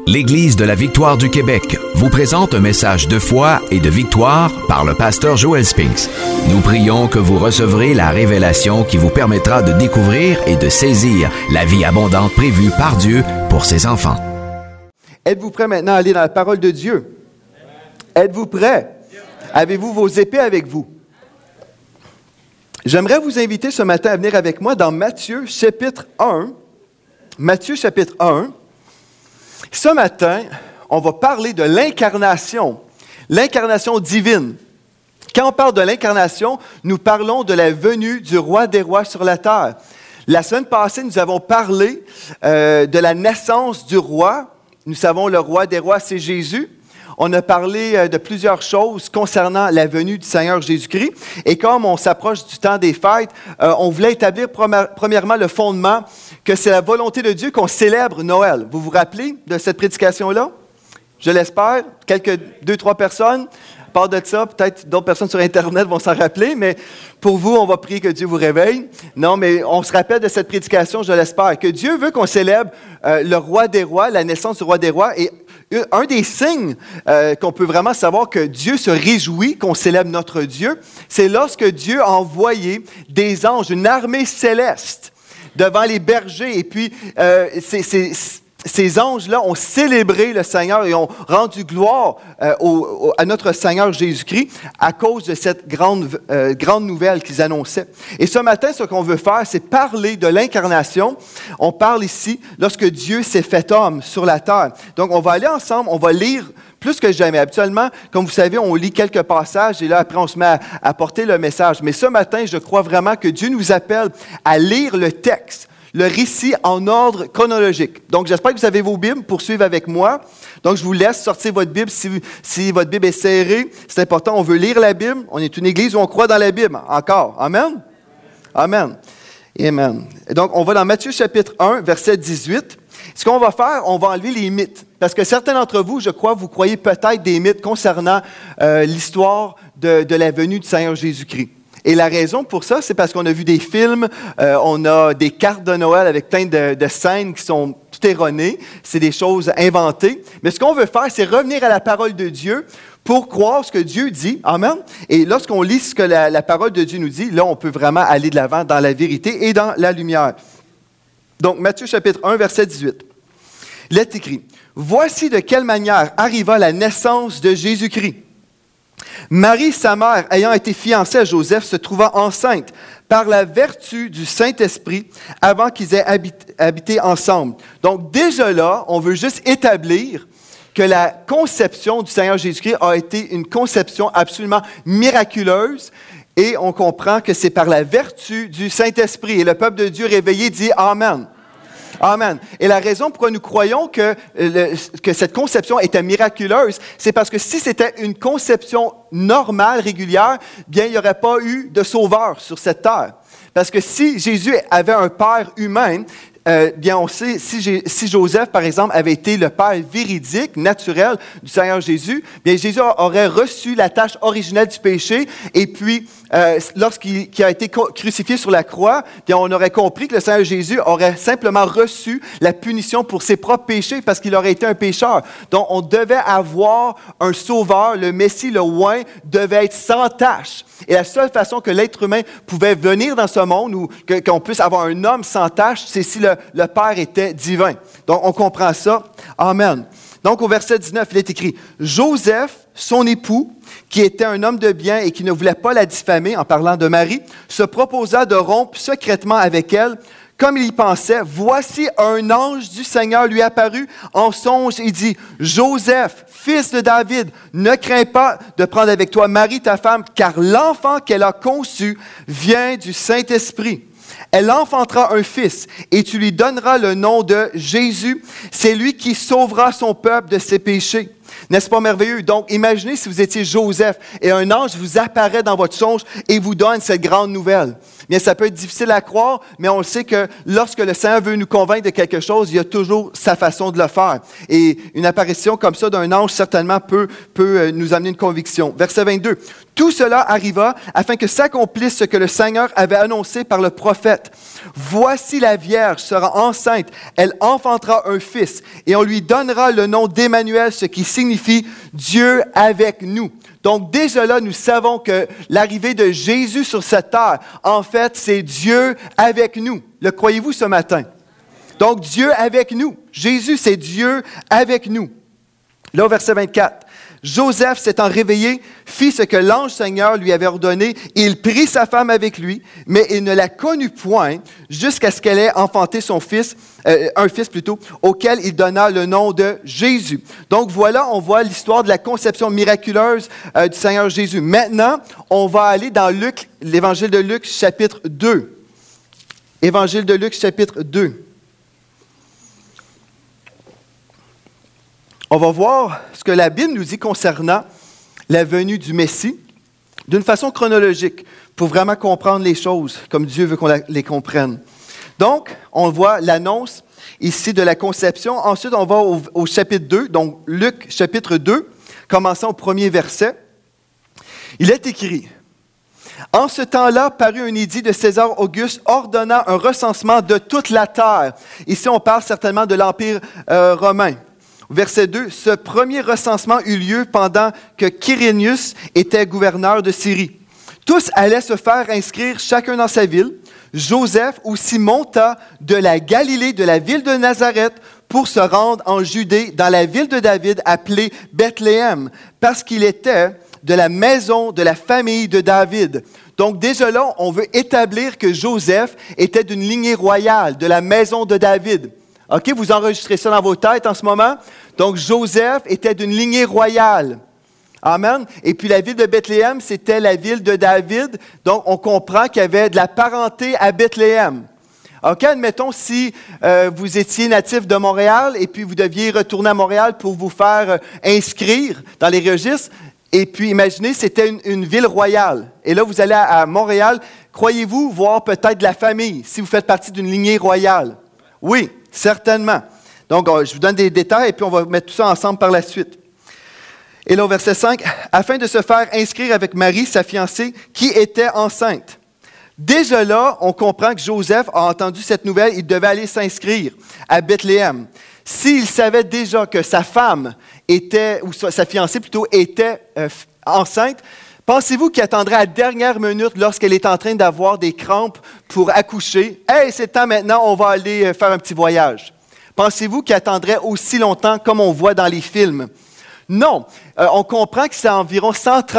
L'Église de la Victoire du Québec vous présente un message de foi et de victoire par le pasteur Joel Spinks. Nous prions que vous recevrez la révélation qui vous permettra de découvrir et de saisir la vie abondante prévue par Dieu pour ses enfants. Êtes-vous prêts maintenant à aller dans la parole de Dieu? Êtes-vous prêts? Avez-vous vos épées avec vous? J'aimerais vous inviter ce matin à venir avec moi dans Matthieu chapitre 1. Matthieu chapitre 1. Ce matin, on va parler de l'incarnation divine. Quand on parle de l'incarnation, nous parlons de la venue du roi des rois sur la terre. La semaine passée, nous avons parlé de la naissance du roi. Nous savons le roi des rois, c'est Jésus. On a parlé de plusieurs choses concernant la venue du Seigneur Jésus-Christ. Et comme on s'approche du temps des fêtes, on voulait établir premièrement le fondement que c'est la volonté de Dieu qu'on célèbre Noël. Vous vous rappelez de cette prédication-là? Je l'espère. Quelques 2-3 personnes. À part de ça, peut-être d'autres personnes sur Internet vont s'en rappeler, mais pour vous, on va prier que Dieu vous réveille. Non, mais on se rappelle de cette prédication, je l'espère, que Dieu veut qu'on célèbre le roi des rois, la naissance du roi des rois. Et un des signes qu'on peut vraiment savoir que Dieu se réjouit, qu'on célèbre notre Dieu, c'est lorsque Dieu a envoyé des anges, une armée céleste, devant les bergers. Et puis, ces anges-là ont célébré le Seigneur et ont rendu gloire à notre Seigneur Jésus-Christ à cause de cette grande nouvelle qu'ils annonçaient. Et ce matin, ce qu'on veut faire, c'est parler de l'incarnation. On parle ici lorsque Dieu s'est fait homme sur la terre. Donc, on va aller ensemble, on va lire plus que jamais. Habituellement, comme vous savez, on lit quelques passages et là, après, on se met à porter le message. Mais ce matin, je crois vraiment que Dieu nous appelle à lire le texte, le récit en ordre chronologique. Donc, j'espère que vous avez vos Bibles pour suivre avec moi. Donc, je vous laisse sortir votre Bible si votre Bible est serrée. C'est important, on veut lire la Bible. On est une église où on croit dans la Bible. Encore. Amen? Amen. Et amen. Et donc, on va dans Matthieu chapitre 1, verset 18. Ce qu'on va faire, on va enlever les mythes. Parce que certains d'entre vous, je crois, vous croyez peut-être des mythes concernant l'histoire de la venue du Seigneur Jésus-Christ. Et la raison pour ça, c'est parce qu'on a vu des films, on a des cartes de Noël avec plein de scènes qui sont tout erronées. C'est des choses inventées. Mais ce qu'on veut faire, c'est revenir à la parole de Dieu pour croire ce que Dieu dit. Amen. Et lorsqu'on lit ce que la parole de Dieu nous dit, là, on peut vraiment aller de l'avant dans la vérité et dans la lumière. Donc, Matthieu chapitre 1, verset 18. Il est écrit, « Voici de quelle manière arriva la naissance de Jésus-Christ. Marie, sa mère, ayant été fiancée à Joseph, se trouva enceinte par la vertu du Saint-Esprit avant qu'ils aient habité ensemble. » Donc déjà là, on veut juste établir que la conception du Seigneur Jésus-Christ a été une conception absolument miraculeuse et on comprend que c'est par la vertu du Saint-Esprit. Et le peuple de Dieu réveillé dit « Amen ». Amen. Et la raison pourquoi nous croyons que cette conception était miraculeuse, c'est parce que si c'était une conception normale, régulière, bien, il n'y aurait pas eu de sauveur sur cette terre. Parce que si Jésus avait un père humain, bien, on sait, si Joseph, par exemple, avait été le père véridique, naturel du Seigneur Jésus, bien, Jésus aurait reçu la tâche originelle du péché, et puis, lorsqu'il a été crucifié sur la croix, bien, on aurait compris que le Seigneur Jésus aurait simplement reçu la punition pour ses propres péchés, parce qu'il aurait été un pécheur. Donc, on devait avoir un sauveur, le Messie, le oint, devait être sans tâche. Et la seule façon que l'être humain pouvait venir dans ce monde, ou qu'on puisse avoir un homme sans tâche, c'est si le Père était divin. Donc, on comprend ça. Amen. Donc, au verset 19, il est écrit, « Joseph, son époux, qui était un homme de bien et qui ne voulait pas la diffamer, en parlant de Marie, se proposa de rompre secrètement avec elle. Comme il y pensait, voici un ange du Seigneur lui apparut en songe et dit, « Joseph, fils de David, ne crains pas de prendre avec toi Marie, ta femme, car l'enfant qu'elle a conçu vient du Saint-Esprit. Elle enfantera un fils et tu lui donneras le nom de Jésus. C'est lui qui sauvera son peuple de ses péchés. » N'est-ce pas merveilleux? Donc, imaginez si vous étiez Joseph et un ange vous apparaît dans votre songe et vous donne cette grande nouvelle. Bien, ça peut être difficile à croire, mais on le sait que lorsque le Seigneur veut nous convaincre de quelque chose, il y a toujours sa façon de le faire. Et une apparition comme ça d'un ange, certainement, peut nous amener une conviction. Verset 22. « Tout cela arriva afin que s'accomplisse ce que le Seigneur avait annoncé par le prophète. Voici la Vierge sera enceinte, elle enfantera un fils et on lui donnera le nom d'Emmanuel, ce qui signifie Dieu avec nous. Donc déjà là, nous savons que l'arrivée de Jésus sur cette terre, en fait, c'est Dieu avec nous. Le croyez-vous ce matin? Donc Dieu avec nous. Jésus, c'est Dieu avec nous. Là, au verset 24. Joseph, s'étant réveillé, fit ce que l'ange Seigneur lui avait ordonné. Il prit sa femme avec lui, mais il ne la connut point jusqu'à ce qu'elle ait enfanté son fils, un fils plutôt, auquel il donna le nom de Jésus. Donc voilà, on voit l'histoire de la conception miraculeuse du Seigneur Jésus. Maintenant, on va aller dans Luc, l'Évangile de Luc, chapitre 2. Évangile de Luc, chapitre 2. On va voir ce que la Bible nous dit concernant la venue du Messie d'une façon chronologique pour vraiment comprendre les choses comme Dieu veut qu'on les comprenne. Donc, on voit l'annonce ici de la conception. Ensuite, on va au chapitre 2, donc Luc chapitre 2, commençant au premier verset. Il est écrit: « En ce temps-là, parut un édit de César Auguste ordonnant un recensement de toute la terre. » Ici, on parle certainement de l'Empire romain. Verset 2, « Ce premier recensement eut lieu pendant que Quirinius était gouverneur de Syrie. Tous allaient se faire inscrire chacun dans sa ville. Joseph aussi monta de la Galilée, de la ville de Nazareth, pour se rendre en Judée, dans la ville de David, appelée Bethléem, parce qu'il était de la maison de la famille de David. » Donc déjà là, on veut établir que Joseph était d'une lignée royale, de la maison de David. OK, vous enregistrez ça dans vos têtes en ce moment. Donc, Joseph était d'une lignée royale. Amen. Et puis, la ville de Bethléem, c'était la ville de David. Donc, on comprend qu'il y avait de la parenté à Bethléem. OK, admettons si vous étiez natif de Montréal et puis vous deviez retourner à Montréal pour vous faire inscrire dans les registres. Et puis, imaginez, c'était une ville royale. Et là, vous allez à Montréal. Croyez-vous voir peut-être de la famille si vous faites partie d'une lignée royale? Oui. Certainement. Donc, je vous donne des détails et puis on va mettre tout ça ensemble par la suite. Et là, au verset 5, « Afin de se faire inscrire avec Marie, sa fiancée, qui était enceinte. » Déjà là, on comprend que Joseph a entendu cette nouvelle, il devait aller s'inscrire à Bethléem. S'il savait déjà que sa femme était, ou sa fiancée plutôt, était enceinte, pensez-vous qu'il attendrait à la dernière minute lorsqu'elle est en train d'avoir des crampes pour accoucher? « Hey, c'est temps maintenant, on va aller faire un petit voyage. » Pensez-vous qu'il attendrait aussi longtemps comme on voit dans les films? Non. On comprend que c'est environ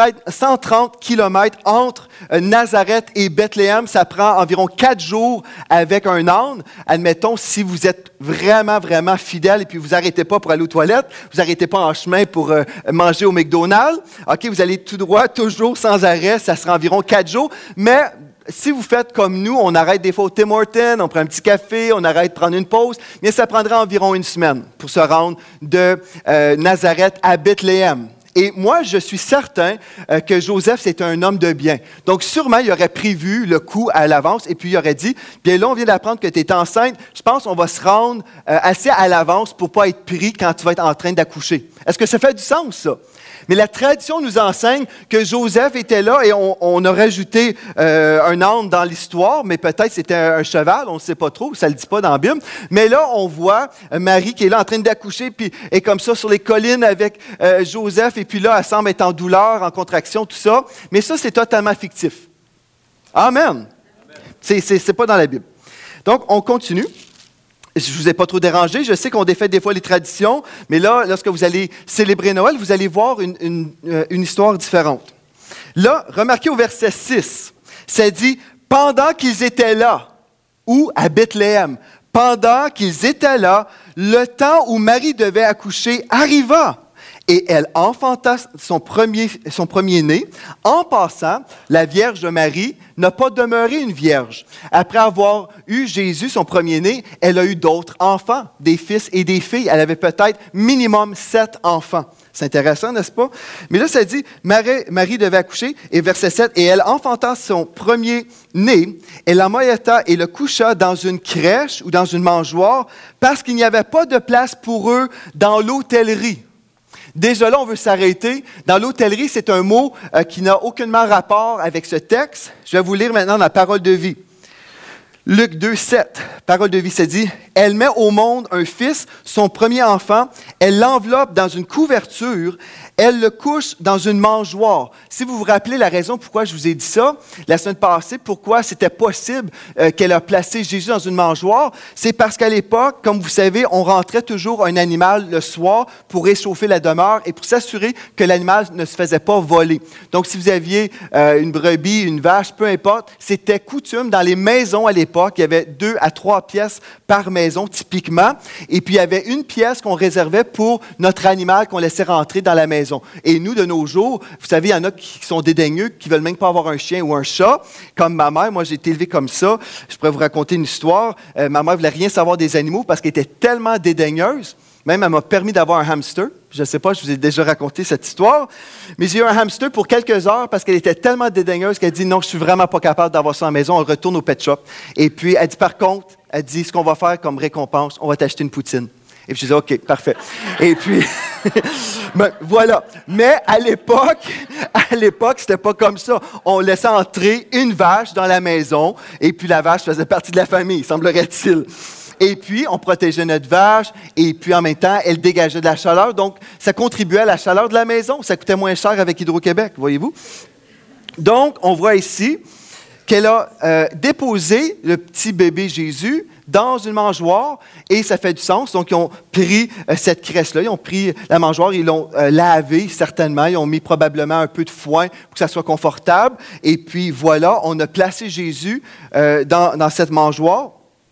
130 kilomètres entre Nazareth et Bethléem. Ça prend environ 4 jours avec un âne. Admettons, si vous êtes vraiment, vraiment fidèle et puis vous n'arrêtez pas pour aller aux toilettes, vous n'arrêtez pas en chemin pour manger au McDonald's. OK, vous allez tout droit, toujours sans arrêt. Ça sera environ 4 jours. Mais si vous faites comme nous, on arrête des fois au Tim Hortons, on prend un petit café, on arrête de prendre une pause, mais ça prendrait environ 1 semaine pour se rendre de Nazareth à Bethléem. Et moi, je suis certain que Joseph, c'est un homme de bien. Donc, sûrement, il aurait prévu le coup à l'avance et puis il aurait dit, bien là, on vient d'apprendre que tu es enceinte, je pense qu'on va se rendre assez à l'avance pour ne pas être pris quand tu vas être en train d'accoucher. Est-ce que ça fait du sens, ça? Mais la tradition nous enseigne que Joseph était là et on a rajouté un âne dans l'histoire, mais peut-être c'était un cheval, on ne sait pas trop, ça ne le dit pas dans la Bible. Mais là, on voit Marie qui est là en train d'accoucher, puis est comme ça sur les collines avec Joseph, et puis là, elle semble être en douleur, en contraction, tout ça. Mais ça, c'est totalement fictif. Amen. C'est pas dans la Bible. Donc, on continue. Je ne vous ai pas trop dérangé. Je sais qu'on défait des fois les traditions, mais là, lorsque vous allez célébrer Noël, vous allez voir une histoire différente. Là, remarquez au verset 6, ça dit « Pendant qu'ils étaient là », ou à Bethléem, « Pendant qu'ils étaient là, le temps où Marie devait accoucher arriva. » Et elle enfanta son premier-né. En passant, la Vierge Marie n'a pas demeuré une vierge. Après avoir eu Jésus, son premier-né, elle a eu d'autres enfants, des fils et des filles. Elle avait peut-être minimum 7 enfants. C'est intéressant, n'est-ce pas? Mais là, ça dit, Marie devait accoucher, et verset 7, « Et elle enfanta son premier-né, elle l'emmaillota et le coucha dans une crèche ou dans une mangeoire, parce qu'il n'y avait pas de place pour eux dans l'hôtellerie. » Déjà là, on veut s'arrêter. Dans l'hôtellerie, c'est un mot qui n'a aucunement rapport avec ce texte. Je vais vous lire maintenant la parole de vie. Luc 2, 7, parole de vie, ça dit « Elle met au monde un fils, son premier enfant, elle l'enveloppe dans une couverture, elle le couche dans une mangeoire. » Si vous vous rappelez la raison pourquoi je vous ai dit ça, la semaine passée, pourquoi c'était possible qu'elle a placé Jésus dans une mangeoire, c'est parce qu'à l'époque, comme vous savez, on rentrait toujours un animal le soir pour réchauffer la demeure et pour s'assurer que l'animal ne se faisait pas voler. Donc, si vous aviez une brebis, une vache, peu importe, c'était coutume dans les maisons à l'époque. Il y avait 2 à 3 pièces par maison, typiquement. Et puis, il y avait une pièce qu'on réservait pour notre animal qu'on laissait rentrer dans la maison. Et nous, de nos jours, vous savez, il y en a qui sont dédaigneux, qui ne veulent même pas avoir un chien ou un chat. Comme ma mère, moi, j'ai été élevé comme ça. Je pourrais vous raconter une histoire. Ma mère ne voulait rien savoir des animaux parce qu'elle était tellement dédaigneuse. Même, elle m'a permis d'avoir un hamster. Je ne sais pas, je vous ai déjà raconté cette histoire. Mais j'ai eu un hamster pour quelques heures parce qu'elle était tellement dédaigneuse qu'elle dit « Non, je ne suis vraiment pas capable d'avoir ça à la maison. On retourne au pet shop. » Et puis, elle dit « Par contre, elle dit, ce qu'on va faire comme récompense, on va t'acheter une poutine. » Et puis, je dis « OK, parfait. » Et puis, ben, voilà. Mais à l'époque, c'était pas comme ça. On laissait entrer une vache dans la maison et puis la vache faisait partie de la famille, semblerait-il. Et puis, on protégeait notre vache, et puis en même temps, elle dégageait de la chaleur. Donc, ça contribuait à la chaleur de la maison. Ça coûtait moins cher avec Hydro-Québec, voyez-vous. Donc, on voit ici qu'elle a déposé le petit bébé Jésus dans une mangeoire, et ça fait du sens. Donc, ils ont pris cette crèche-là, ils ont pris la mangeoire, ils l'ont lavé certainement, ils ont mis probablement un peu de foin pour que ça soit confortable. Et puis, voilà, on a placé Jésus dans cette mangeoire.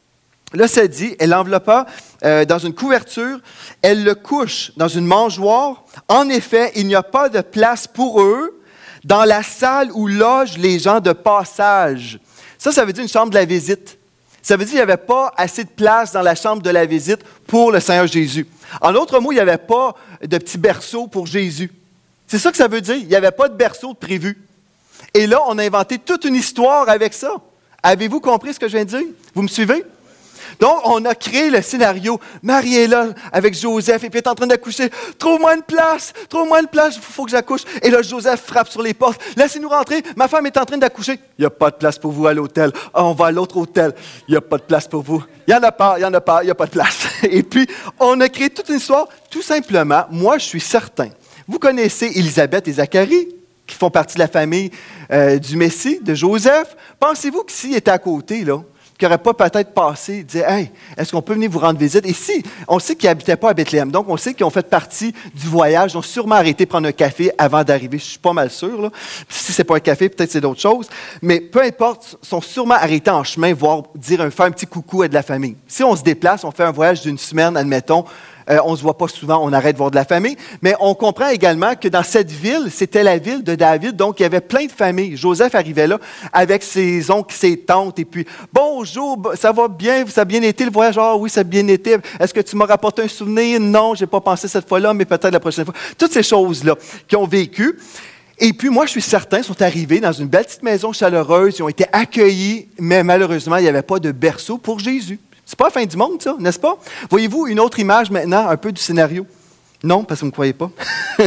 Là, ça dit, elle l'enveloppa dans une couverture, elle le couche dans une mangeoire. En effet, il n'y a pas de place pour eux dans la salle où logent les gens de passage. Ça veut dire une chambre de la visite. Ça veut dire qu'il n'y avait pas assez de place dans la chambre de la visite pour le Seigneur Jésus. En d'autres mots, il n'y avait pas de petit berceau pour Jésus. C'est ça que ça veut dire. Il n'y avait pas de berceau de prévu. Et là, on a inventé toute une histoire avec ça. Avez-vous compris ce que je viens de dire? Vous me suivez? Donc, on a créé le scénario. Marie est là avec Joseph et puis elle est en train d'accoucher. Trouve-moi une place, il faut que j'accouche. Et là, Joseph frappe sur les portes. Laissez-nous rentrer, ma femme est en train d'accoucher. Il n'y a pas de place pour vous à l'hôtel. Ah, on va à l'autre hôtel. Il n'y a pas de place pour vous. Il n'y en a pas, il n'y a pas de place. Et puis, on a créé toute une histoire. Tout simplement, moi, je suis certain. Vous connaissez Élisabeth et Zacharie, qui font partie de la famille du Messie, de Joseph. Pensez-vous que s'ils étaient à côté, là, qui n'aurait pas peut-être passé, disait « Hey, est-ce qu'on peut venir vous rendre visite? » Et si, on sait qu'ils n'habitaient pas à Bethléem, donc on sait qu'ils ont fait partie du voyage, ils ont sûrement arrêté prendre un café avant d'arriver, je ne suis pas mal sûr. Là. Si ce n'est pas un café, peut-être c'est d'autres choses. Mais peu importe, ils sont sûrement arrêtés en chemin, voire faire un petit coucou à de la famille. Si on se déplace, on fait un voyage d'une semaine, admettons, on ne se voit pas souvent, on arrête de voir de la famille. Mais on comprend également que dans cette ville, c'était la ville de David, donc il y avait plein de familles. Joseph arrivait là avec ses oncles, ses tantes, et puis « Bonjour, ça va bien? Ça a bien été le voyage? »« Ah oui, ça a bien été. Est-ce que tu m'as rapporté un souvenir? »« Non, je n'ai pas pensé cette fois-là, mais peut-être la prochaine fois. » Toutes ces choses-là qu'ils ont vécues. Et puis moi, je suis certain, ils sont arrivés dans une belle petite maison chaleureuse, ils ont été accueillis, mais malheureusement, il n'y avait pas de berceau pour Jésus. C'est pas la fin du monde, ça, n'est-ce pas? Voyez-vous une autre image maintenant, un peu du scénario? Non, parce que vous ne me croyez pas.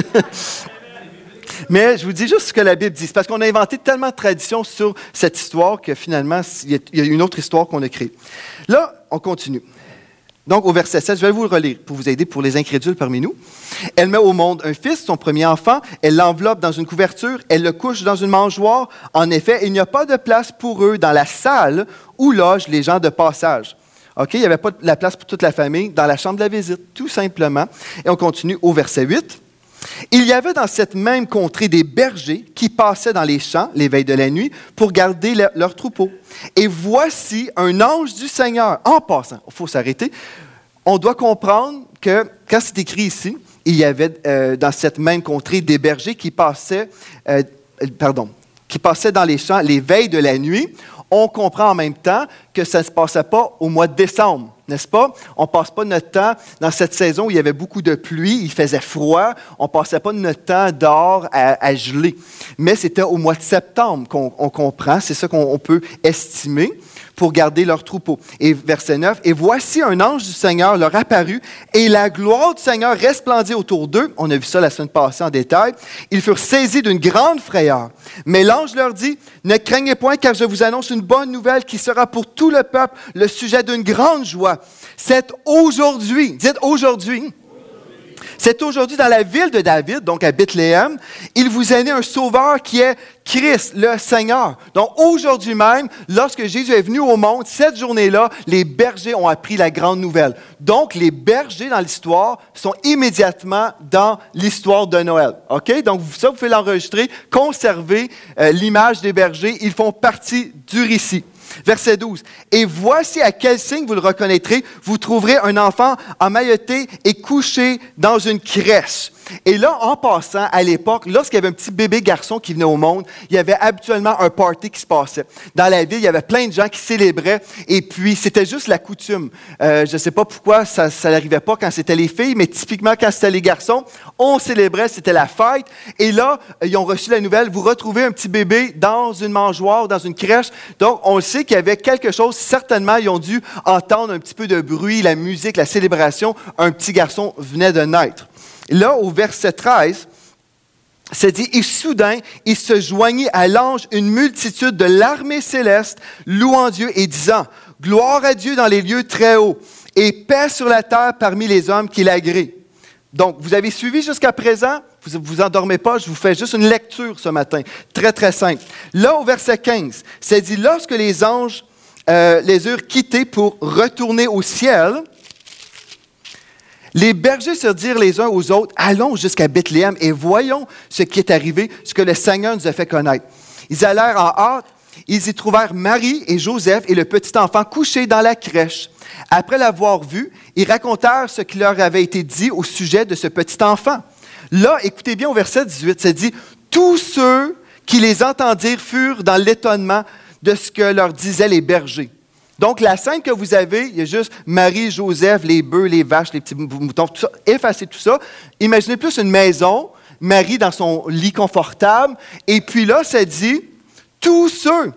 Mais je vous dis juste ce que la Bible dit. C'est parce qu'on a inventé tellement de traditions sur cette histoire que finalement, il y a une autre histoire qu'on a créée. Là, on continue. Donc, au verset 7, je vais vous le relire pour vous aider, pour les incrédules parmi nous. « Elle met au monde un fils, son premier enfant. Elle l'enveloppe dans une couverture. Elle le couche dans une mangeoire. En effet, il n'y a pas de place pour eux dans la salle où logent les gens de passage. » OK, il n'y avait pas la place pour toute la famille dans la chambre de la visite, tout simplement. Et on continue au verset 8. « Il y avait dans cette même contrée des bergers qui passaient dans les champs les veilles de la nuit pour garder leurs troupeaux. Et voici un ange du Seigneur. » En passant, il faut s'arrêter. On doit comprendre que, quand c'est écrit ici, il y avait dans cette même contrée des bergers qui passaient dans les champs les veilles de la nuit. On comprend en même temps que ça ne se passait pas au mois de décembre, n'est-ce pas? On ne passe pas notre temps dans cette saison où il y avait beaucoup de pluie, il faisait froid, on ne passait pas notre temps dehors à geler. Mais c'était au mois de septembre qu'on comprend, c'est ça qu'on peut estimer pour garder leur troupeau. Et verset 9, « Et voici un ange du Seigneur leur apparut, et la gloire du Seigneur resplendit autour d'eux. » On a vu ça la semaine passée en détail. « Ils furent saisis d'une grande frayeur. Mais l'ange leur dit, « Ne craignez point, car je vous annonce une bonne nouvelle qui sera pour tout le peuple le sujet d'une grande joie. C'est aujourd'hui, dites aujourd'hui, c'est aujourd'hui dans la ville de David, donc à Bethléem, il vous est né un sauveur qui est Christ, le Seigneur. Donc aujourd'hui même, lorsque Jésus est venu au monde, cette journée-là, les bergers ont appris la grande nouvelle. Donc les bergers dans l'histoire sont immédiatement dans l'histoire de Noël. OK? Donc ça, vous pouvez l'enregistrer, conserver l'image des bergers, ils font partie du récit. Verset 12. « Et voici à quel signe vous le reconnaîtrez. Vous trouverez un enfant emmailloté et couché dans une crèche. » Et là, en passant, à l'époque, lorsqu'il y avait un petit bébé garçon qui venait au monde, il y avait habituellement un party qui se passait. Dans la ville, il y avait plein de gens qui célébraient et puis c'était juste la coutume. Je ne sais pas pourquoi ça n'arrivait pas quand c'était les filles, mais typiquement quand c'était les garçons, on célébrait, c'était la fête. Et là, ils ont reçu la nouvelle, vous retrouvez un petit bébé dans une mangeoire, dans une crèche. Donc, on sait qu'il y avait quelque chose, certainement, ils ont dû entendre un petit peu de bruit, la musique, la célébration. Un petit garçon venait de naître. Là, au verset 13, c'est dit, « Et soudain, il se joignit à l'ange une multitude de l'armée céleste, louant Dieu et disant, « Gloire à Dieu dans les lieux très hauts, et paix sur la terre parmi les hommes qui l'agréent. » Donc, vous avez suivi jusqu'à présent, vous ne vous endormez pas, je vous fais juste une lecture ce matin, très, très simple. Là, au verset 15, c'est dit, « Lorsque les anges les eurent quittés pour retourner au ciel, les bergers se dirent les uns aux autres, « Allons jusqu'à Bethléem et voyons ce qui est arrivé, ce que le Seigneur nous a fait connaître. » Ils allèrent en hâte, ils y trouvèrent Marie et Joseph et le petit enfant couchés dans la crèche. Après l'avoir vu, ils racontèrent ce qui leur avait été dit au sujet de ce petit enfant. Là, écoutez bien au verset 18, c'est dit, « Tous ceux qui les entendirent furent dans l'étonnement de ce que leur disaient les bergers. » Donc, la scène que vous avez, il y a juste Marie, Joseph, les bœufs, les vaches, les petits moutons, tout ça, effacez tout ça. Imaginez plus une maison, Marie dans son lit confortable, et puis là, ça dit, tous ceux,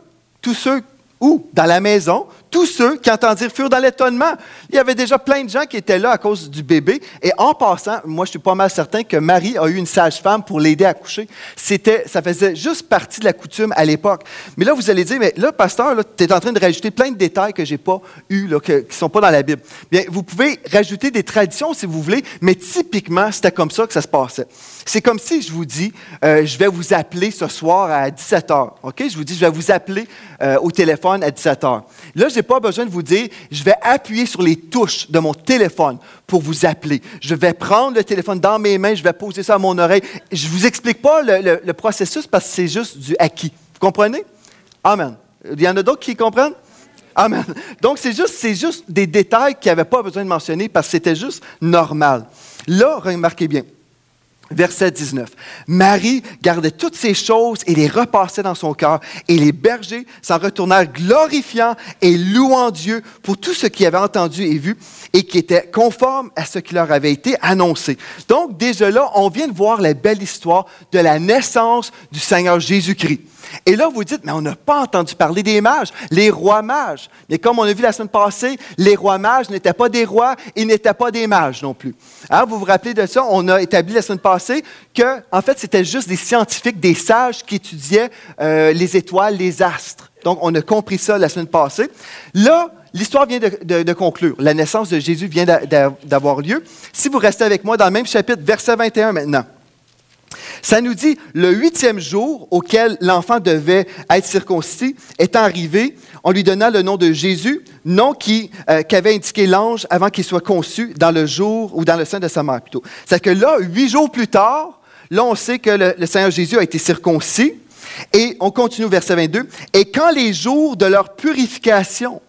où? Dans la maison, tous ceux qui entendirent furent dans l'étonnement. Il y avait déjà plein de gens qui étaient là à cause du bébé. Et en passant, moi, je suis pas mal certain que Marie a eu une sage-femme pour l'aider à coucher. Ça faisait juste partie de la coutume à l'époque. Mais là, vous allez dire, mais là, pasteur, tu es en train de rajouter plein de détails que j'ai pas eus, là, qui ne sont pas dans la Bible. Bien, vous pouvez rajouter des traditions si vous voulez, mais typiquement, c'était comme ça que ça se passait. C'est comme si je vous dis, je vais vous appeler ce soir à 17h. OK? Je vous dis, je vais vous appeler au téléphone à 17h. Là, je n'ai pas besoin de vous dire, je vais appuyer sur les touches de mon téléphone pour vous appeler. Je vais prendre le téléphone dans mes mains, je vais poser ça à mon oreille. Je ne vous explique pas le processus parce que c'est juste du acquis. Vous comprenez? Amen. Il y en a d'autres qui comprennent? Amen. Donc, c'est juste des détails qu'il n'y avait pas besoin de mentionner parce que c'était juste normal. Là, remarquez bien. Verset 19. Marie gardait toutes ces choses et les repassait dans son cœur. Et les bergers s'en retournèrent glorifiant et louant Dieu pour tout ce qu'ils avaient entendu et vu et qui était conforme à ce qui leur avait été annoncé. Donc, déjà là, on vient de voir la belle histoire de la naissance du Seigneur Jésus-Christ. Et là, vous dites, mais on n'a pas entendu parler des mages, les rois mages. Mais comme on a vu la semaine passée, les rois mages n'étaient pas des rois, ils n'étaient pas des mages non plus. Hein, vous vous rappelez de ça? On a établi la semaine passée que, en fait, c'était juste des scientifiques, des sages qui étudiaient les étoiles, les astres. Donc, on a compris ça la semaine passée. Là, l'histoire vient de conclure. La naissance de Jésus vient d'avoir lieu. Si vous restez avec moi dans le même chapitre, verset 21 maintenant. Ça nous dit, le 8e jour auquel l'enfant devait être circoncis étant arrivé, on lui donna le nom de Jésus, nom qu'avait indiqué l'ange avant qu'il soit conçu dans le jour ou dans le sein de sa mère plutôt. C'est que là, 8 jours plus tard, là on sait que le Seigneur Jésus a été circoncis et on continue au verset 22. Et quand les jours de leur purification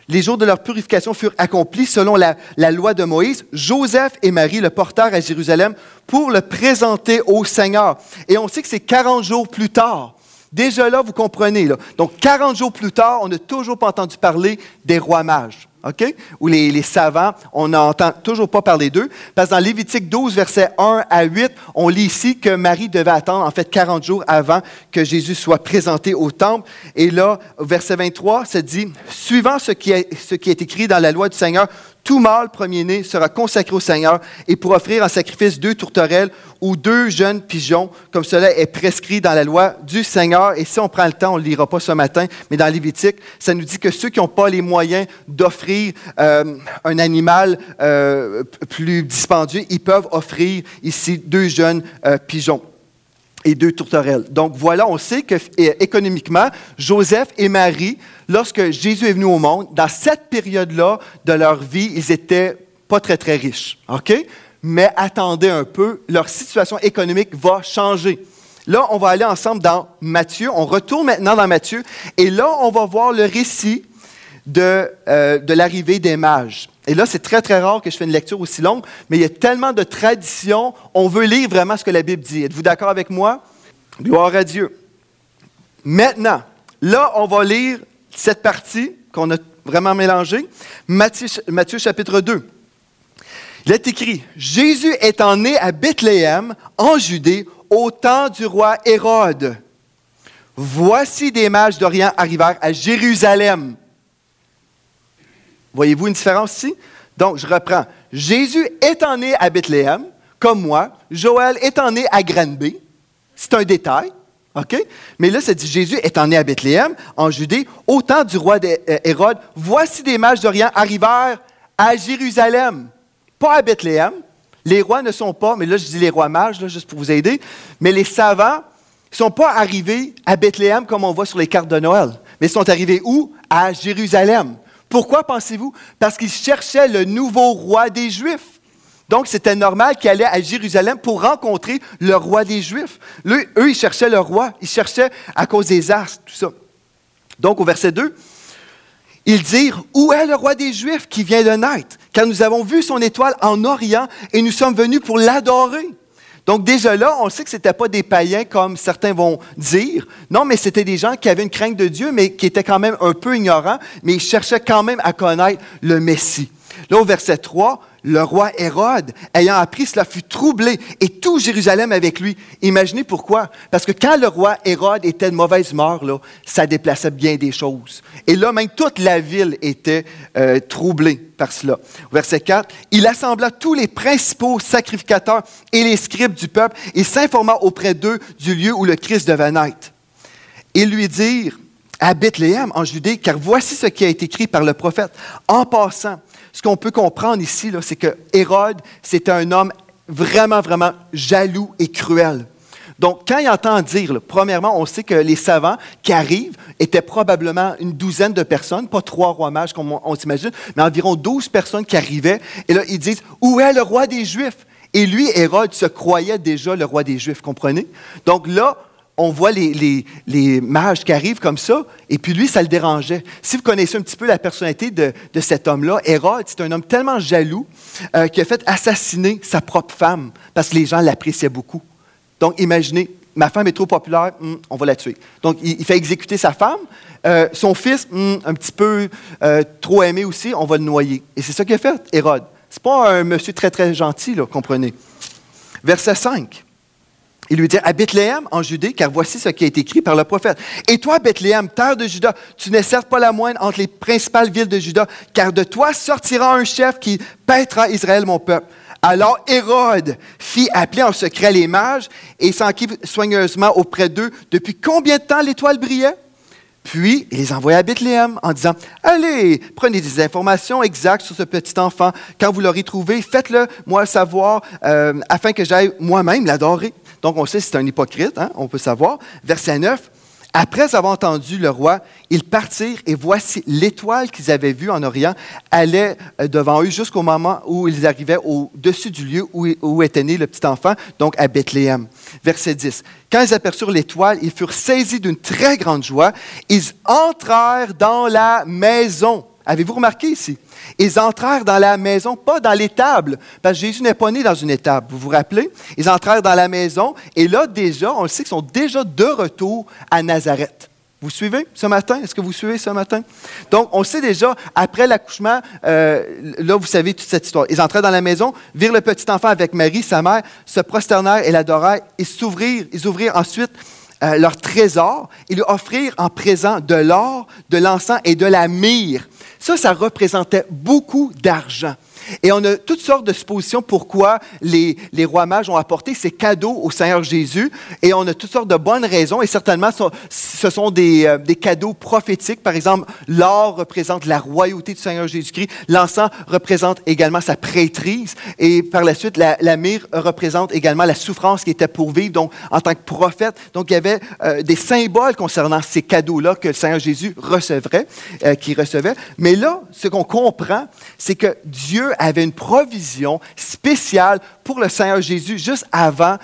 furent accomplis selon la loi de Moïse, Joseph et Marie le portèrent à Jérusalem pour le présenter au Seigneur. Et on sait que c'est 40 jours plus tard. Déjà là, vous comprenez. Là. Donc, 40 jours plus tard, on n'a toujours pas entendu parler des rois mages. OK? Ou les savants, on n'entend toujours pas parler d'eux. Parce que dans Lévitique 12, versets 1 à 8, on lit ici que Marie devait attendre, en fait, 40 jours avant que Jésus soit présenté au temple. Et là, verset 23, ça dit, « Suivant ce qui est écrit dans la loi du Seigneur, tout mâle premier-né sera consacré au Seigneur et pour offrir en sacrifice 2 tourterelles ou 2 jeunes pigeons, comme cela est prescrit dans la loi du Seigneur. » Et si on prend le temps, on ne le lira pas ce matin, mais dans Lévitique, ça nous dit que ceux qui n'ont pas les moyens d'offrir un animal plus dispendieux, ils peuvent offrir ici 2 jeunes pigeons et 2 tourterelles. Donc voilà, on sait que économiquement, Joseph et Marie, lorsque Jésus est venu au monde, dans cette période-là de leur vie, ils n'étaient pas très, très riches. OK? Mais attendez un peu, leur situation économique va changer. Là, on va aller ensemble dans Matthieu. On retourne maintenant dans Matthieu. Et là, on va voir le récit de l'arrivée des mages. Et là, c'est très, très rare que je fasse une lecture aussi longue, mais il y a tellement de traditions, on veut lire vraiment ce que la Bible dit. Êtes-vous d'accord avec moi? Gloire à Dieu. Maintenant, là, on va lire cette partie qu'on a vraiment mélangée. Matthieu chapitre 2. Il est écrit, « Jésus étant né à Bethléem, en Judée, au temps du roi Hérode. Voici des mages d'Orient arrivèrent à Jérusalem. » Voyez-vous une différence ici? Donc, je reprends. Jésus étant né à Bethléem, comme moi. Joël étant né à Granby. C'est un détail, OK? Mais là, ça dit Jésus étant né à Bethléem, en Judée, au temps du roi Hérode. Voici des mages d'Orient arrivèrent à Jérusalem. Pas à Bethléem. Les rois ne sont pas, mais là, je dis les rois mages, là, juste pour vous aider. Mais les savants ne sont pas arrivés à Bethléem comme on voit sur les cartes de Noël. Mais ils sont arrivés où? À Jérusalem. Pourquoi pensez-vous? Parce qu'ils cherchaient le nouveau roi des Juifs. Donc, c'était normal qu'ils allaient à Jérusalem pour rencontrer le roi des Juifs. Eux, ils cherchaient le roi. Ils cherchaient à cause des astres, tout ça. Donc, au verset 2, ils dirent, « Où est le roi des Juifs qui vient de naître? Car nous avons vu son étoile en Orient et nous sommes venus pour l'adorer. » Donc déjà là, on sait que ce n'étaient pas des païens comme certains vont dire. Non, mais c'était des gens qui avaient une crainte de Dieu, mais qui étaient quand même un peu ignorants, mais ils cherchaient quand même à connaître le Messie. Là, au verset 3, le roi Hérode, ayant appris cela, fut troublé, et tout Jérusalem avec lui. Imaginez pourquoi. Parce que quand le roi Hérode était de mauvaise humeur, là, ça déplaçait bien des choses. Et là, même toute la ville était troublée par cela. Au verset 4, il assembla tous les principaux sacrificateurs et les scribes du peuple et s'informa auprès d'eux du lieu où le Christ devait naître. Ils lui dirent, à Bethléem, en Judée, car voici ce qui a été écrit par le prophète. En passant, ce qu'on peut comprendre ici, là, c'est que Hérode, c'était un homme vraiment, vraiment jaloux et cruel. Donc, quand il entend dire, là, premièrement, on sait que les savants qui arrivent étaient probablement une douzaine de personnes, pas 3 rois mages comme on s'imagine, mais environ 12 personnes qui arrivaient. Et là, ils disent, « Où est le roi des Juifs? » Et lui, Hérode, se croyait déjà le roi des Juifs, comprenez? Donc là, on voit les mages qui arrivent comme ça, et puis lui, ça le dérangeait. Si vous connaissez un petit peu la personnalité de cet homme-là, Hérode, c'est un homme tellement jaloux qu'il a fait assassiner sa propre femme parce que les gens l'appréciaient beaucoup. Donc, imaginez, ma femme est trop populaire, on va la tuer. Donc, il fait exécuter sa femme. Son fils, un petit peu trop aimé aussi, on va le noyer. Et c'est ça qu'il a fait, Hérode. Ce n'est pas un monsieur très, très gentil, là, comprenez. Verset 5. Il lui dit, à Bethléem, en Judée, car voici ce qui a été écrit par le prophète. Et toi, Bethléem, terre de Juda, tu n'es certes pas la moindre entre les principales villes de Juda, car de toi sortira un chef qui paîtra Israël, mon peuple. Alors Hérode fit appeler en secret les mages et s'enquit soigneusement auprès d'eux depuis combien de temps l'étoile brillait. Puis, il les envoya à Bethléem en disant, « Allez, prenez des informations exactes sur ce petit enfant. Quand vous l'aurez trouvé, faites-le moi savoir afin que j'aille moi-même l'adorer. » Donc, on sait que c'est un hypocrite, hein, on peut savoir. Verset 9. Après avoir entendu le roi, ils partirent et voici l'étoile qu'ils avaient vue en Orient allait devant eux jusqu'au moment où ils arrivaient au-dessus du lieu où était né le petit enfant, donc à Bethléem. Verset 10. Quand ils aperçurent l'étoile, ils furent saisis d'une très grande joie. Ils entrèrent dans la maison. Avez-vous remarqué ici? Ils entrèrent dans la maison, pas dans l'étable, parce que Jésus n'est pas né dans une étable. Vous vous rappelez? Ils entrèrent dans la maison et là, déjà, on le sait qu'ils sont déjà de retour à Nazareth. Vous suivez ce matin? Est-ce que vous suivez ce matin? Donc, on sait déjà, après l'accouchement, là, vous savez toute cette histoire. Ils entraient dans la maison, virent le petit enfant avec Marie, sa mère, se prosternèrent et l'adorèrent. Ils ouvrirent ensuite leur trésor et lui offrirent en présent de l'or, de l'encens et de la myrrhe. Ça représentait beaucoup d'argent. Et on a toutes sortes de suppositions pourquoi les rois mages ont apporté ces cadeaux au Seigneur Jésus. Et on a toutes sortes de bonnes raisons. Et certainement, ce sont des cadeaux prophétiques. Par exemple, l'or représente la royauté du Seigneur Jésus-Christ. L'encens représente également sa prêtrise. Et par la suite, la myrrhe représente également la souffrance qui était pour vivre donc, en tant que prophète. Donc, il y avait des symboles concernant ces cadeaux-là que le Seigneur Jésus recevait. Mais là, ce qu'on comprend, c'est que Dieu avait une provision spéciale pour le Seigneur Jésus juste avant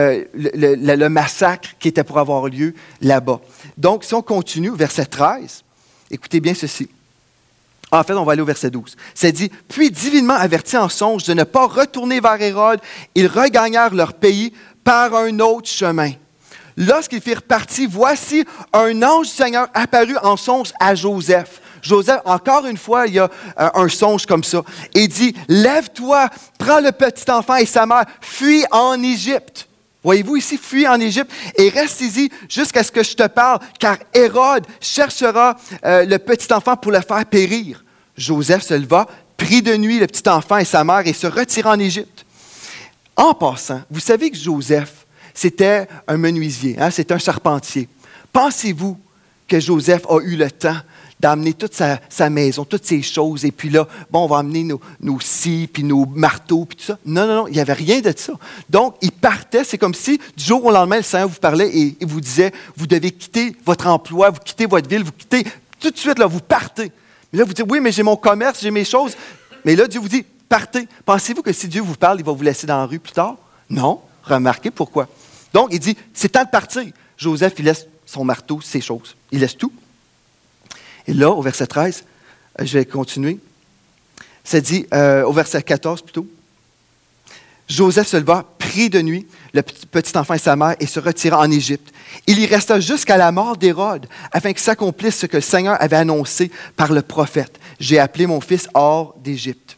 le massacre qui était pour avoir lieu là-bas. Donc, si on continue, verset 13, écoutez bien ceci. En fait, on va aller au verset 12. Ça dit, « Puis divinement avertis en songe de ne pas retourner vers Hérode, ils regagnèrent leur pays par un autre chemin. Lorsqu'ils firent partie, voici un ange du Seigneur apparut en songe à Joseph. » Joseph, encore une fois, il y a un songe comme ça. Et dit, « Lève-toi, prends le petit enfant et sa mère, fuis en Égypte. » Voyez-vous ici, fuis en Égypte et reste ici jusqu'à ce que je te parle, car Hérode cherchera le petit enfant pour le faire périr. Joseph se leva, prit de nuit le petit enfant et sa mère et se retira en Égypte. En passant, vous savez que Joseph, c'était un menuisier, c'était un charpentier. Pensez-vous que Joseph a eu le temps d'amener toute sa maison, toutes ses choses, et puis là, bon, on va amener nos scies, puis nos marteaux, puis tout ça. Non, il n'y avait rien de ça. Donc, il partait, c'est comme si, du jour au lendemain, le Seigneur vous parlait et vous disait, vous devez quitter votre emploi, vous quittez votre ville, vous quittez, tout de suite, là, vous partez. Mais là, vous dites, oui, mais j'ai mon commerce, j'ai mes choses. Mais là, Dieu vous dit, partez. Pensez-vous que si Dieu vous parle, il va vous laisser dans la rue plus tard? Non. Remarquez pourquoi. Donc, il dit, c'est temps de partir. Joseph, il laisse son marteau, ses choses. Il laisse tout. Et là, au verset 13, je vais continuer. Ça dit, au verset 14 plutôt, Joseph se leva, prit de nuit le petit enfant et sa mère et se retira en Égypte. Il y resta jusqu'à la mort d'Hérode, afin que s'accomplisse ce que le Seigneur avait annoncé par le prophète. J'ai appelé mon fils hors d'Égypte.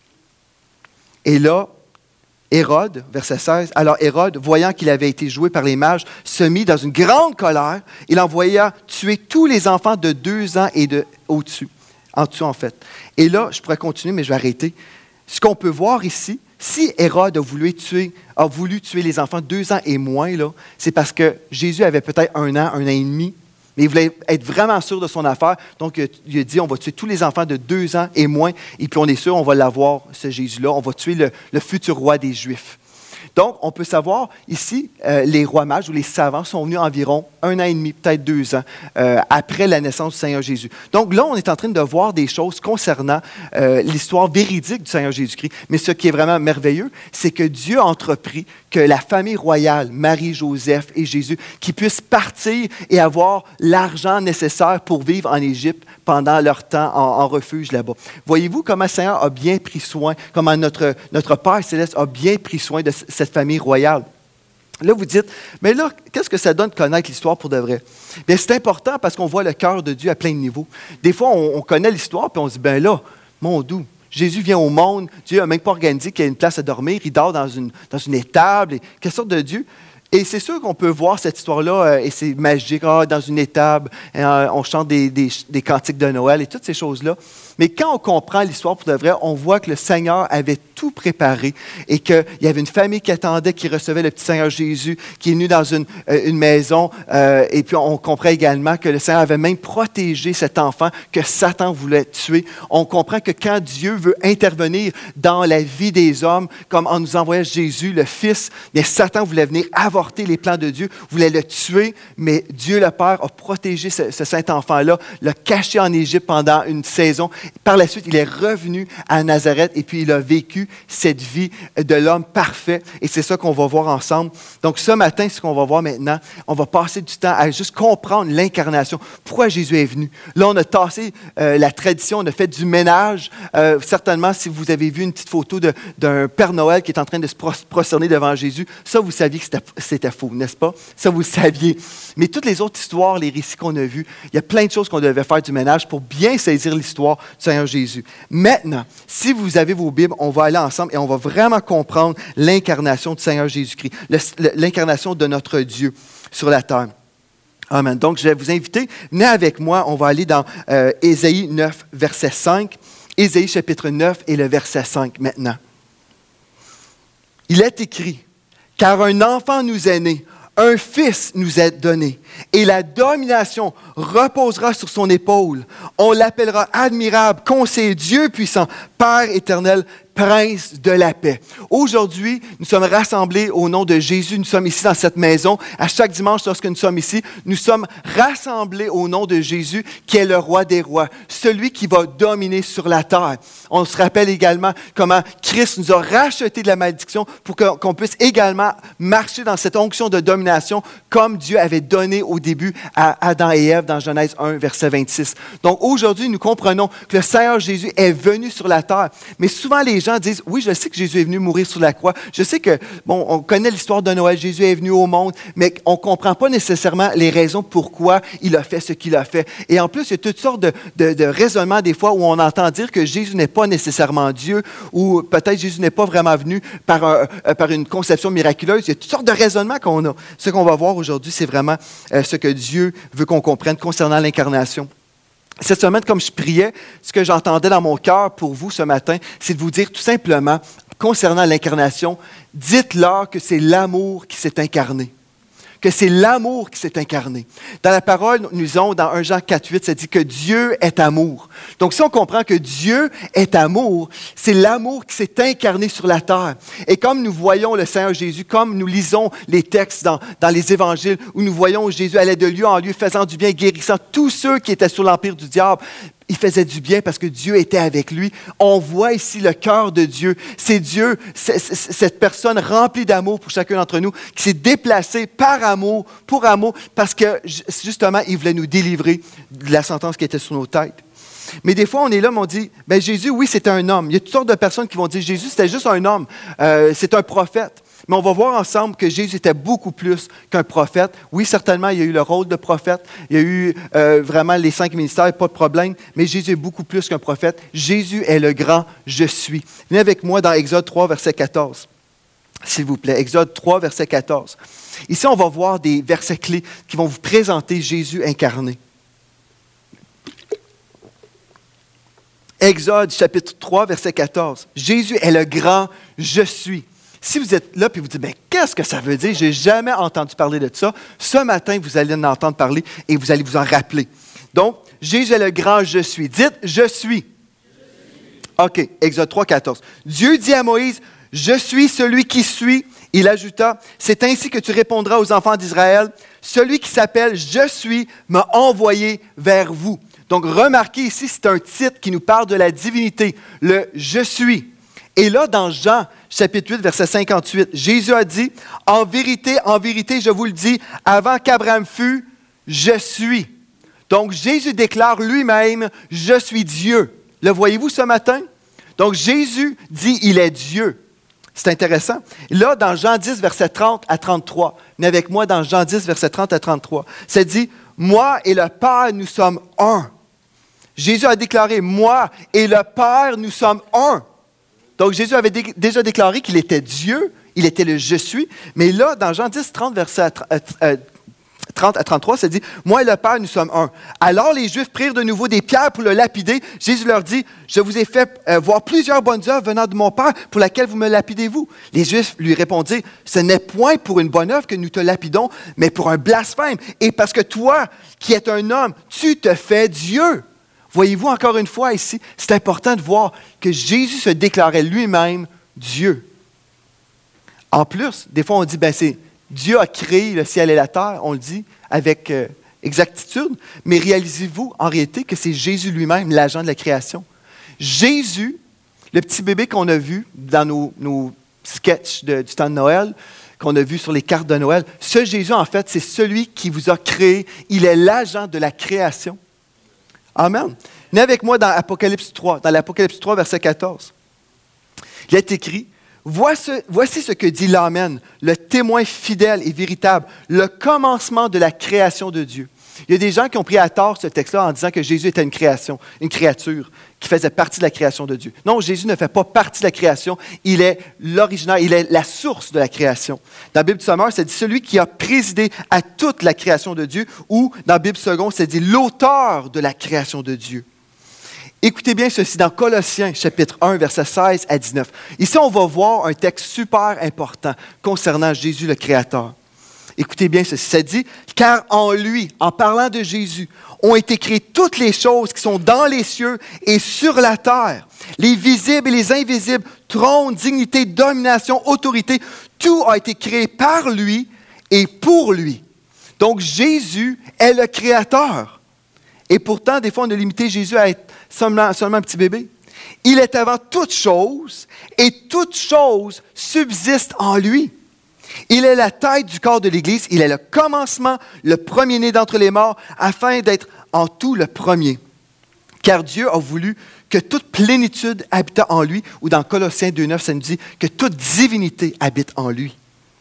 Et là, Hérode, verset 16, alors Hérode, voyant qu'il avait été joué par les mages, se mit dans une grande colère. Il envoya tuer tous les enfants de 2 ans et au-dessus. En dessous, en fait. Et là, je pourrais continuer, mais je vais arrêter. Ce qu'on peut voir ici, si Hérode a voulu tuer les enfants 2 ans et moins, là, c'est parce que Jésus avait peut-être 1 an et demi, mais il voulait être vraiment sûr de son affaire. Donc, il a dit, on va tuer tous les enfants de 2 ans et moins. Et puis, on est sûr, on va l'avoir, ce Jésus-là. On va tuer le futur roi des Juifs. Donc, on peut savoir, ici, les rois mages ou les savants sont venus environ 1 an et demi, peut-être 2 ans, après la naissance du Seigneur Jésus. Donc là, on est en train de voir des choses concernant l'histoire véridique du Seigneur Jésus-Christ. Mais ce qui est vraiment merveilleux, c'est que Dieu a entrepris que la famille royale, Marie, Joseph et Jésus, qui puissent partir et avoir l'argent nécessaire pour vivre en Égypte pendant leur temps en refuge là-bas. Voyez-vous comment le Seigneur a bien pris soin, comment notre Père Céleste a bien pris soin de cette famille royale. Là, vous dites, mais là, qu'est-ce que ça donne de connaître l'histoire pour de vrai? Bien, c'est important parce qu'on voit le cœur de Dieu à plein de niveaux. Des fois, on connaît l'histoire, puis on se dit, ben là, mon doux, Jésus vient au monde, Dieu n'a même pas organisé qu'il y ait une place à dormir, il dort dans une étable. Quelle sorte de Dieu? Et c'est sûr qu'on peut voir cette histoire-là, et c'est magique, dans une étable, on chante des cantiques de Noël et toutes ces choses-là. Mais quand on comprend l'histoire pour de vrai, on voit que le Seigneur avait tout préparé et qu'il y avait une famille qui attendait, qui recevait le petit Seigneur Jésus, qui est venu dans une maison. Et puis on comprend également que le Seigneur avait même protégé cet enfant que Satan voulait tuer. On comprend que quand Dieu veut intervenir dans la vie des hommes, comme en nous envoyant Jésus, le Fils, bien, Satan voulait venir avorter les plans de Dieu, voulait le tuer, mais Dieu le Père a protégé ce saint enfant-là, l'a caché en Égypte pendant une saison. Par la suite, il est revenu à Nazareth et puis il a vécu cette vie de l'homme parfait. Et c'est ça qu'on va voir ensemble. Donc ce matin, ce qu'on va voir maintenant, on va passer du temps à juste comprendre l'incarnation. Pourquoi Jésus est venu? Là, on a tassé la tradition, on a fait du ménage. Certainement, si vous avez vu une petite photo d'un Père Noël qui est en train de se prosterner devant Jésus, ça, vous saviez que c'était faux, n'est-ce pas? Ça, vous le saviez. Mais toutes les autres histoires, les récits qu'on a vus, il y a plein de choses qu'on devait faire du ménage pour bien saisir l'histoire du Seigneur Jésus. Maintenant, si vous avez vos Bibles, on va aller ensemble et on va vraiment comprendre l'incarnation du Seigneur Jésus-Christ, l'incarnation de notre Dieu sur la terre. Amen. Donc, je vais vous inviter, venez avec moi, on va aller dans Ésaïe 9, verset 5. Ésaïe chapitre 9 et le verset 5 maintenant. Il est écrit, « Car un enfant nous est né, un fils nous est donné, et la domination reposera sur son épaule. On l'appellera admirable, conseiller, Dieu puissant, Père éternel, Prince de la paix. » Aujourd'hui, nous sommes rassemblés au nom de Jésus. Nous sommes ici dans cette maison. À chaque dimanche, lorsque nous sommes ici, nous sommes rassemblés au nom de Jésus, qui est le roi des rois, celui qui va dominer sur la terre. On se rappelle également comment Christ nous a rachetés de la malédiction pour qu'on puisse également marcher dans cette onction de domination comme Dieu avait donné au début à Adam et Ève dans Genèse 1, verset 26. Donc aujourd'hui, nous comprenons que le Seigneur Jésus est venu sur la terre. Mais souvent, les gens disent, oui, je sais que Jésus est venu mourir sur la croix. Je sais que, bon, on connaît l'histoire de Noël, Jésus est venu au monde, mais on ne comprend pas nécessairement les raisons pourquoi il a fait ce qu'il a fait. Et en plus, il y a toutes sortes de raisonnements des fois où on entend dire que Jésus n'est pas nécessairement Dieu ou peut-être Jésus n'est pas vraiment venu par une conception miraculeuse. Il y a toutes sortes de raisonnements qu'on a. Ce qu'on va voir aujourd'hui, c'est vraiment ce que Dieu veut qu'on comprenne concernant l'incarnation. Cette semaine, comme je priais, ce que j'entendais dans mon cœur pour vous ce matin, c'est de vous dire tout simplement, concernant l'incarnation, dites-leur que c'est l'amour qui s'est incarné. Que c'est l'amour qui s'est incarné. Dans la parole, nous lisons dans 1 Jean 4,8, ça dit que Dieu est amour. Donc, si on comprend que Dieu est amour, c'est l'amour qui s'est incarné sur la terre. Et comme nous voyons le Seigneur Jésus, comme nous lisons les textes dans les évangiles, où nous voyons Jésus aller de lieu en lieu, faisant du bien, guérissant tous ceux qui étaient sous l'empire du diable, il faisait du bien parce que Dieu était avec lui. On voit ici le cœur de Dieu. C'est Dieu, cette personne remplie d'amour pour chacun d'entre nous, qui s'est déplacée par amour, pour amour, parce que justement, il voulait nous délivrer de la sentence qui était sur nos têtes. Mais des fois, on est là, mais on dit, bien Jésus, oui, c'est un homme. Il y a toutes sortes de personnes qui vont dire, Jésus, c'était juste un homme. C'est un prophète. Mais on va voir ensemble que Jésus était beaucoup plus qu'un prophète. Oui, certainement, il y a eu le rôle de prophète. Il y a eu vraiment les 5 ministères, pas de problème. Mais Jésus est beaucoup plus qu'un prophète. Jésus est le grand « Je suis ». Venez avec moi dans Exode 3, verset 14. S'il vous plaît, Exode 3, verset 14. Ici, on va voir des versets clés qui vont vous présenter Jésus incarné. Exode, chapitre 3, verset 14. Jésus est le grand « Je suis ». Si vous êtes là et vous dites, bien, qu'est-ce que ça veut dire? Je n'ai jamais entendu parler de ça. Ce matin, vous allez en entendre parler et vous allez vous en rappeler. Donc, Jésus est le grand « Je suis ». Dites « Je suis ». OK, Exode 3, 14. Dieu dit à Moïse, « Je suis celui qui suis ». Il ajouta, « C'est ainsi que tu répondras aux enfants d'Israël. Celui qui s'appelle « Je suis » m'a envoyé vers vous. » Donc, remarquez ici, c'est un titre qui nous parle de la divinité, le « Je suis ». Et là, dans Jean, chapitre 8, verset 58, Jésus a dit, « En vérité, je vous le dis, avant qu'Abraham fût, je suis. » Donc, Jésus déclare lui-même, « Je suis Dieu. » Le voyez-vous ce matin? Donc, Jésus dit, il est Dieu. C'est intéressant. Là, dans Jean 10, verset 30 à 33, venez avec moi dans Jean 10, verset 30 à 33, ça dit, « Moi et le Père, nous sommes un. » Jésus a déclaré, « Moi et le Père, nous sommes un. » Donc, Jésus avait déjà déclaré qu'il était Dieu, il était le « Je suis ». Mais là, dans Jean 10, 30, verset 30 à 33, ça dit « Moi et le Père, nous sommes un. » Alors, les Juifs prirent de nouveau des pierres pour le lapider. Jésus leur dit « Je vous ai fait voir plusieurs bonnes œuvres venant de mon Père, pour laquelle vous me lapidez-vous. » Les Juifs lui répondirent « Ce n'est point pour une bonne œuvre que nous te lapidons, mais pour un blasphème. Et parce que toi, qui es un homme, tu te fais Dieu. » Voyez-vous, encore une fois ici, c'est important de voir que Jésus se déclarait lui-même Dieu. En plus, des fois on dit, ben c'est Dieu a créé le ciel et la terre, on le dit avec exactitude, mais réalisez-vous en réalité que c'est Jésus lui-même, l'agent de la création. Jésus, le petit bébé qu'on a vu dans nos sketchs du temps de Noël, qu'on a vu sur les cartes de Noël, ce Jésus, en fait, c'est celui qui vous a créé. Il est l'agent de la création. Amen. Venez avec moi dans Apocalypse 3, dans l'Apocalypse 3, verset 14. Il est écrit, « Voici ce que dit l'Amen, le témoin fidèle et véritable, le commencement de la création de Dieu. » Il y a des gens qui ont pris à tort ce texte-là en disant que Jésus était une créature qui faisait partie de la création de Dieu. Non, Jésus ne fait pas partie de la création. Il est l'original, il est la source de la création. Dans la Bible du Sommeur, ça dit celui qui a présidé à toute la création de Dieu, ou dans la Bible seconde, ça dit l'auteur de la création de Dieu. Écoutez bien ceci dans Colossiens, chapitre 1, versets 16 à 19. Ici, on va voir un texte super important concernant Jésus le Créateur. Écoutez bien ceci, ça dit, « Car en lui, en parlant de Jésus, ont été créées toutes les choses qui sont dans les cieux et sur la terre, les visibles et les invisibles, trône, dignité, domination, autorité, tout a été créé par lui et pour lui. » Donc, Jésus est le Créateur. Et pourtant, des fois, on a limité Jésus à être seulement un petit bébé. Il est avant toute chose et toute chose subsiste en lui. Il est la tête du corps de l'Église, il est le commencement, le premier-né d'entre les morts, afin d'être en tout le premier. Car Dieu a voulu que toute plénitude habite en lui, ou dans Colossiens 2,9, ça nous dit que toute divinité habite en lui.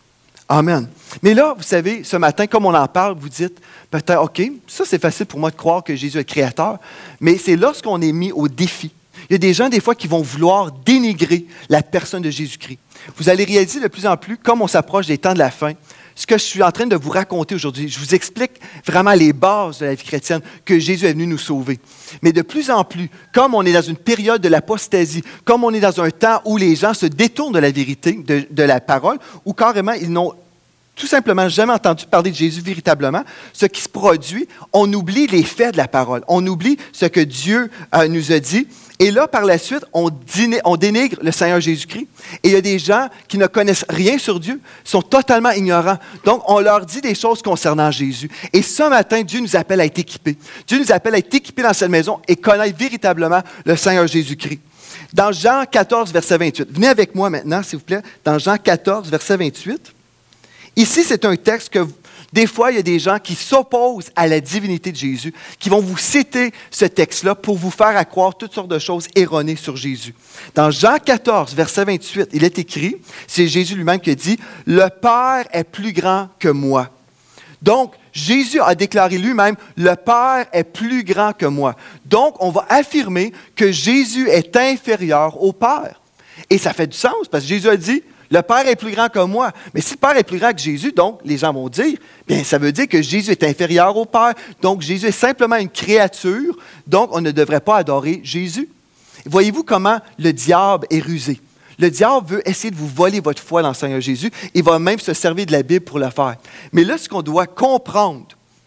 Amen. Mais là, vous savez, ce matin, comme on en parle, vous dites peut-être, OK, ça c'est facile pour moi de croire que Jésus est créateur, mais c'est lorsqu'on est mis au défi. Il y a des gens, des fois, qui vont vouloir dénigrer la personne de Jésus-Christ. Vous allez réaliser de plus en plus, comme on s'approche des temps de la fin, ce que je suis en train de vous raconter aujourd'hui. Je vous explique vraiment les bases de la vie chrétienne, que Jésus est venu nous sauver. Mais de plus en plus, comme on est dans une période de l'apostasie, comme on est dans un temps où les gens se détournent de la vérité, de la parole, ou carrément, ils n'ont tout simplement jamais entendu parler de Jésus véritablement, ce qui se produit, on oublie les faits de la parole. On oublie ce que Dieu nous a dit. Et là, par la suite, on dénigre le Seigneur Jésus-Christ. Et il y a des gens qui ne connaissent rien sur Dieu, sont totalement ignorants. Donc, on leur dit des choses concernant Jésus. Et ce matin, Dieu nous appelle à être équipés. Dieu nous appelle à être équipés dans cette maison et connaître véritablement le Seigneur Jésus-Christ. Dans Jean 14, verset 28. Venez avec moi maintenant, s'il vous plaît, dans Jean 14, verset 28. Ici, c'est un texte que, des fois, il y a des gens qui s'opposent à la divinité de Jésus, qui vont vous citer ce texte-là pour vous faire accroire toutes sortes de choses erronées sur Jésus. Dans Jean 14, verset 28, il est écrit, c'est Jésus lui-même qui dit, « Le Père est plus grand que moi. » Donc, Jésus a déclaré lui-même, « Le Père est plus grand que moi. » Donc, on va affirmer que Jésus est inférieur au Père. Et ça fait du sens, parce que Jésus a dit, le Père est plus grand que moi. Mais si le Père est plus grand que Jésus, donc, les gens vont dire, bien, ça veut dire que Jésus est inférieur au Père. Donc, Jésus est simplement une créature. Donc, on ne devrait pas adorer Jésus. Voyez-vous comment le diable est rusé? Le diable veut essayer de vous voler votre foi dans le Seigneur Jésus. Il va même se servir de la Bible pour le faire. Mais là, ce qu'on doit comprendre,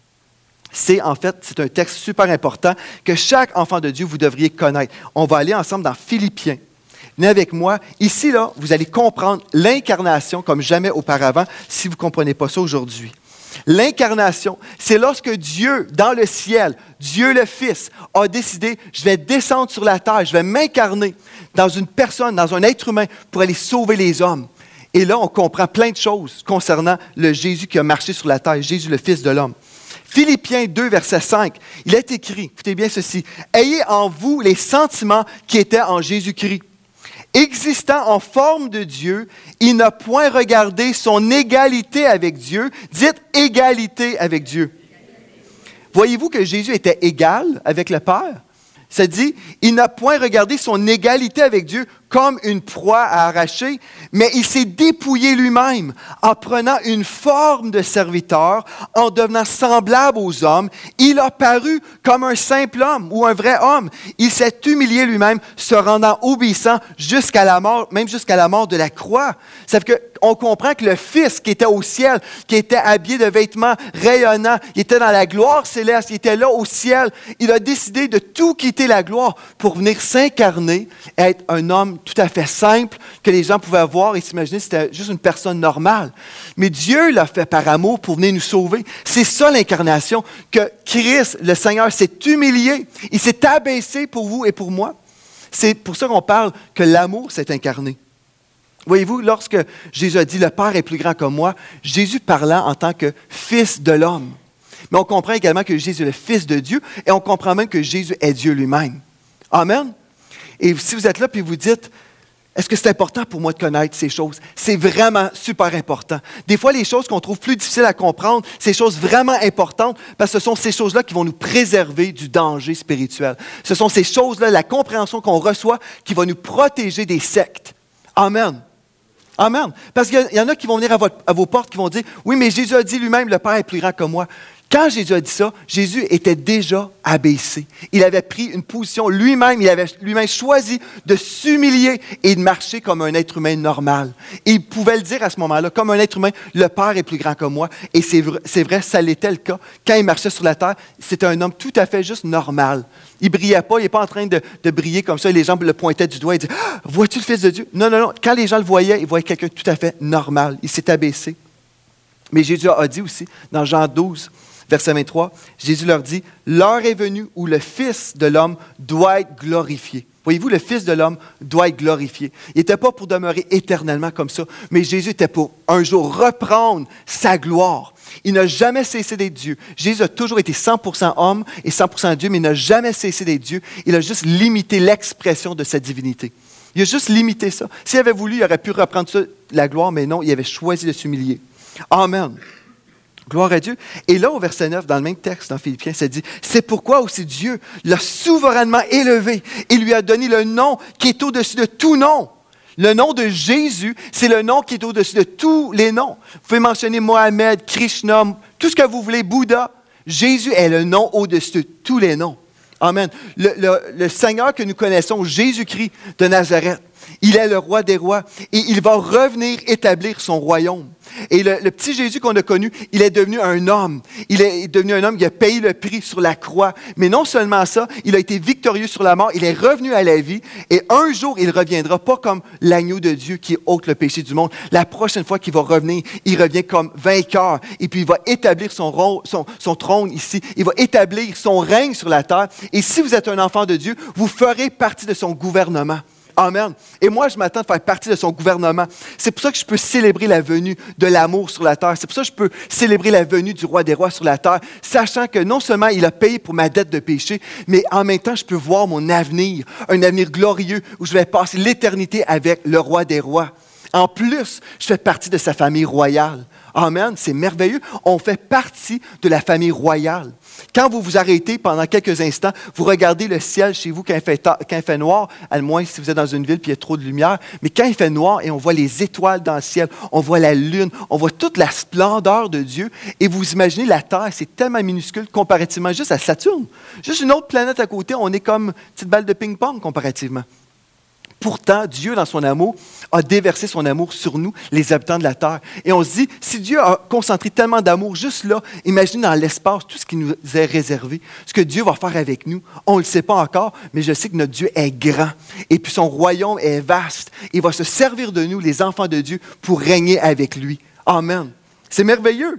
c'est un texte super important que chaque enfant de Dieu, vous devriez connaître. On va aller ensemble dans Philippiens. Venez avec moi. Ici, là, vous allez comprendre l'incarnation comme jamais auparavant, si vous ne comprenez pas ça aujourd'hui. L'incarnation, c'est lorsque Dieu, dans le ciel, Dieu le Fils, a décidé, je vais descendre sur la terre, je vais m'incarner dans une personne, dans un être humain, pour aller sauver les hommes. Et là, on comprend plein de choses concernant le Jésus qui a marché sur la terre, Jésus le Fils de l'homme. Philippiens 2, verset 5, il est écrit, écoutez bien ceci, « Ayez en vous les sentiments qui étaient en Jésus-Christ. Existant en forme de Dieu, il n'a point regardé son égalité avec Dieu. » Dites « égalité avec Dieu ». Voyez-vous que Jésus était égal avec le Père? Ça dit, il n'a point regardé son égalité avec Dieu comme une proie à arracher, mais il s'est dépouillé lui-même en prenant une forme de serviteur, en devenant semblable aux hommes. Il a paru comme un simple homme ou un vrai homme. Il s'est humilié lui-même, se rendant obéissant jusqu'à la mort, même jusqu'à la mort de la croix. Ça veut dire qu'on comprend que le Fils qui était au ciel, qui était habillé de vêtements rayonnants, il était dans la gloire céleste, il était là au ciel. Il a décidé de tout quitter la gloire pour venir s'incarner, être un homme tout à fait simple que les gens pouvaient voir et s'imaginer que c'était juste une personne normale. Mais Dieu l'a fait par amour pour venir nous sauver. C'est ça l'incarnation, que Christ, le Seigneur, s'est humilié. Il s'est abaissé pour vous et pour moi. C'est pour ça qu'on parle que l'amour s'est incarné. Voyez-vous, lorsque Jésus a dit « Le Père est plus grand que moi », Jésus parlant en tant que Fils de l'homme. Mais on comprend également que Jésus est le Fils de Dieu et on comprend même que Jésus est Dieu lui-même. Amen. Et si vous êtes là et vous dites « Est-ce que c'est important pour moi de connaître ces choses? » C'est vraiment super important. Des fois, les choses qu'on trouve plus difficiles à comprendre, ces choses vraiment importantes, parce que ce sont ces choses-là qui vont nous préserver du danger spirituel. Ce sont ces choses-là, la compréhension qu'on reçoit, qui va nous protéger des sectes. Amen. Amen. Parce qu'il y en a qui vont venir à vos portes, qui vont dire « Oui, mais Jésus a dit lui-même, le Père est plus grand que moi. » Quand Jésus a dit ça, Jésus était déjà abaissé. Il avait pris une position lui-même, il avait lui-même choisi de s'humilier et de marcher comme un être humain normal. Et il pouvait le dire à ce moment-là, comme un être humain, le Père est plus grand que moi. Et c'est vrai, ça l'était le cas. Quand il marchait sur la terre, c'était un homme tout à fait juste normal. Il ne brillait pas, il n'est pas en train de briller comme ça, et les gens le pointaient du doigt et disaient « Vois-tu le Fils de Dieu? » Non, non, non. Quand les gens le voyaient, ils voyaient quelqu'un tout à fait normal. Il s'est abaissé. Mais Jésus a dit aussi, dans Jean 12, verset 23, Jésus leur dit « L'heure est venue où le Fils de l'homme doit être glorifié. » Voyez-vous, le Fils de l'homme doit être glorifié. Il n'était pas pour demeurer éternellement comme ça, mais Jésus était pour un jour reprendre sa gloire. Il n'a jamais cessé d'être Dieu. Jésus a toujours été 100% homme et 100% Dieu, mais il n'a jamais cessé d'être Dieu. Il a juste limité l'expression de sa divinité. Il a juste limité ça. S'il avait voulu, il aurait pu reprendre ça, la gloire, mais non, il avait choisi de s'humilier. Amen. Gloire à Dieu. Et là, au verset 9, dans le même texte, dans Philippiens, ça dit « C'est pourquoi aussi Dieu l'a souverainement élevé et lui a donné le nom qui est au-dessus de tout nom. » Le nom de Jésus, c'est le nom qui est au-dessus de tous les noms. Vous pouvez mentionner Mohamed, Krishna, tout ce que vous voulez, Bouddha. Jésus est le nom au-dessus de tous les noms. Amen. Le Seigneur que nous connaissons, Jésus-Christ de Nazareth, il est le roi des rois et il va revenir établir son royaume. Et le petit Jésus qu'on a connu, il est devenu un homme. Il est devenu un homme, il a payé le prix sur la croix. Mais non seulement ça, il a été victorieux sur la mort, il est revenu à la vie et un jour, il reviendra pas comme l'agneau de Dieu qui ôte le péché du monde. La prochaine fois qu'il va revenir, il revient comme vainqueur et puis il va établir son trône ici. Il va établir son règne sur la terre. Et si vous êtes un enfant de Dieu, vous ferez partie de son gouvernement. Amen. Et moi, je m'attends à faire partie de son gouvernement. C'est pour ça que je peux célébrer la venue de l'amour sur la terre. C'est pour ça que je peux célébrer la venue du roi des rois sur la terre, sachant que non seulement il a payé pour ma dette de péché, mais en même temps, je peux voir mon avenir, un avenir glorieux où je vais passer l'éternité avec le roi des rois. En plus, je fais partie de sa famille royale. Amen, c'est merveilleux. On fait partie de la famille royale. Quand vous vous arrêtez pendant quelques instants, vous regardez le ciel chez vous quand il fait noir, à moins si vous êtes dans une ville et il y a trop de lumière, mais quand il fait noir et on voit les étoiles dans le ciel, on voit la lune, on voit toute la splendeur de Dieu, et vous imaginez la Terre, c'est tellement minuscule comparativement juste à Saturne. Juste une autre planète à côté, on est comme une petite balle de ping-pong comparativement. Pourtant, Dieu, dans son amour, a déversé son amour sur nous, les habitants de la terre. Et on se dit, si Dieu a concentré tellement d'amour juste là, imaginez dans l'espace tout ce qui nous est réservé, ce que Dieu va faire avec nous. On ne le sait pas encore, mais je sais que notre Dieu est grand. Et puis son royaume est vaste. Il va se servir de nous, les enfants de Dieu, pour régner avec lui. Amen. C'est merveilleux.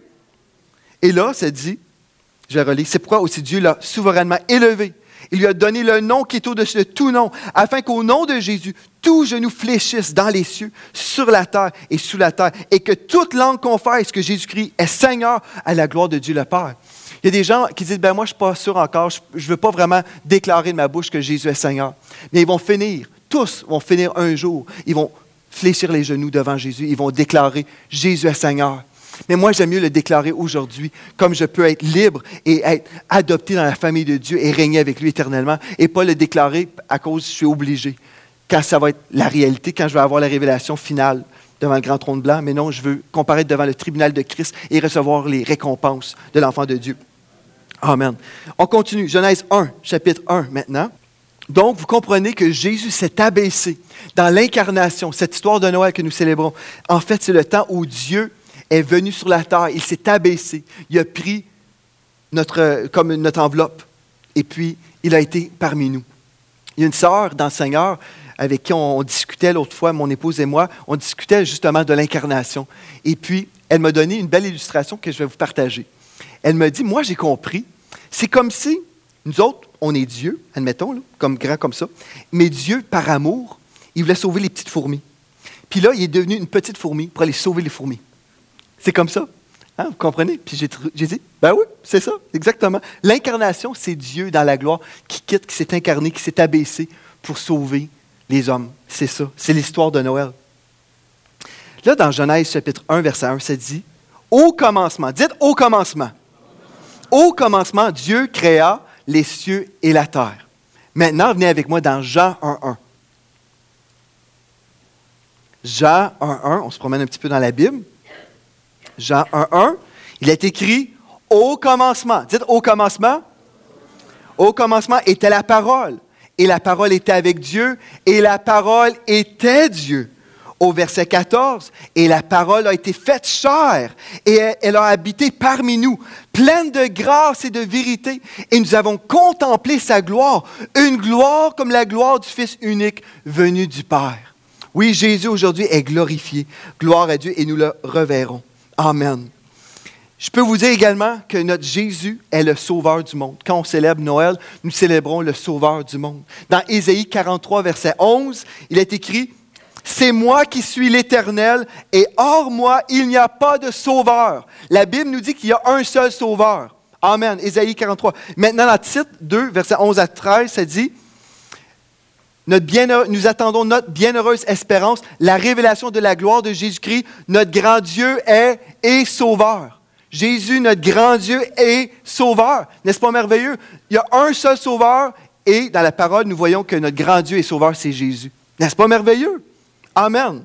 Et là, ça dit, je vais relire, c'est pourquoi aussi Dieu l'a souverainement élevé. Il lui a donné le nom qui est au-dessus de tout nom, afin qu'au nom de Jésus, tout genou fléchisse dans les cieux, sur la terre et sous la terre, et que toute langue confesse que Jésus-Christ est Seigneur à la gloire de Dieu le Père. Il y a des gens qui disent, moi je ne suis pas sûr encore, je ne veux pas vraiment déclarer de ma bouche que Jésus est Seigneur. Mais ils vont finir, tous vont finir un jour, ils vont fléchir les genoux devant Jésus, ils vont déclarer Jésus est Seigneur. Mais moi, j'aime mieux le déclarer aujourd'hui, comme je peux être libre et être adopté dans la famille de Dieu et régner avec lui éternellement, et pas le déclarer à cause que je suis obligé, quand ça va être la réalité, quand je vais avoir la révélation finale devant le grand trône blanc. Mais non, je veux comparaître devant le tribunal de Christ et recevoir les récompenses de l'enfant de Dieu. Amen. On continue. Genèse 1, chapitre 1 maintenant. Donc, vous comprenez que Jésus s'est abaissé dans l'incarnation, cette histoire de Noël que nous célébrons. En fait, c'est le temps où Dieu est venu sur la terre, il s'est abaissé, il a pris notre enveloppe et puis il a été parmi nous. Il y a une sœur dans le Seigneur avec qui on discutait l'autre fois, mon épouse et moi, on discutait justement de l'incarnation. Et puis, elle m'a donné une belle illustration que je vais vous partager. Elle m'a dit, moi j'ai compris, c'est comme si nous autres, on est Dieu, admettons, là, comme grand comme ça. Mais Dieu, par amour, il voulait sauver les petites fourmis. Puis là, il est devenu une petite fourmi pour aller sauver les fourmis. C'est comme ça. Hein, vous comprenez? Puis j'ai dit, ben oui, c'est ça, exactement. L'incarnation, c'est Dieu dans la gloire qui quitte, qui s'est incarné, qui s'est abaissé pour sauver les hommes. C'est ça. C'est l'histoire de Noël. Là, dans Genèse chapitre 1, verset 1, ça dit, au commencement, dites au commencement. Au commencement, Dieu créa les cieux et la terre. Maintenant, venez avec moi dans Jean 1.1. Jean 1.1, on se promène un petit peu dans la Bible. Jean 1.1, il est écrit « Au commencement ». Dites « Au commencement ». Au commencement était la parole. Et la parole était avec Dieu. Et la parole était Dieu. Au verset 14, « Et la parole a été faite chair. Et elle a habité parmi nous, pleine de grâce et de vérité. Et nous avons contemplé sa gloire, une gloire comme la gloire du Fils unique venu du Père. » Oui, Jésus aujourd'hui est glorifié. Gloire à Dieu et nous le reverrons. Amen. Je peux vous dire également que notre Jésus est le sauveur du monde. Quand on célèbre Noël, nous célébrons le sauveur du monde. Dans Ésaïe 43, verset 11, il est écrit « C'est moi qui suis l'Éternel et hors moi, il n'y a pas de sauveur. » La Bible nous dit qu'il y a un seul sauveur. Amen. Ésaïe 43. Maintenant, dans Tite 2, verset 11 à 13, ça dit « Nous attendons notre bienheureuse espérance, la révélation de la gloire de Jésus-Christ, notre grand Dieu est et sauveur. » Jésus, notre grand Dieu, est sauveur. N'est-ce pas merveilleux? Il y a un seul sauveur et dans la parole, nous voyons que notre grand Dieu est sauveur, c'est Jésus. N'est-ce pas merveilleux? Amen.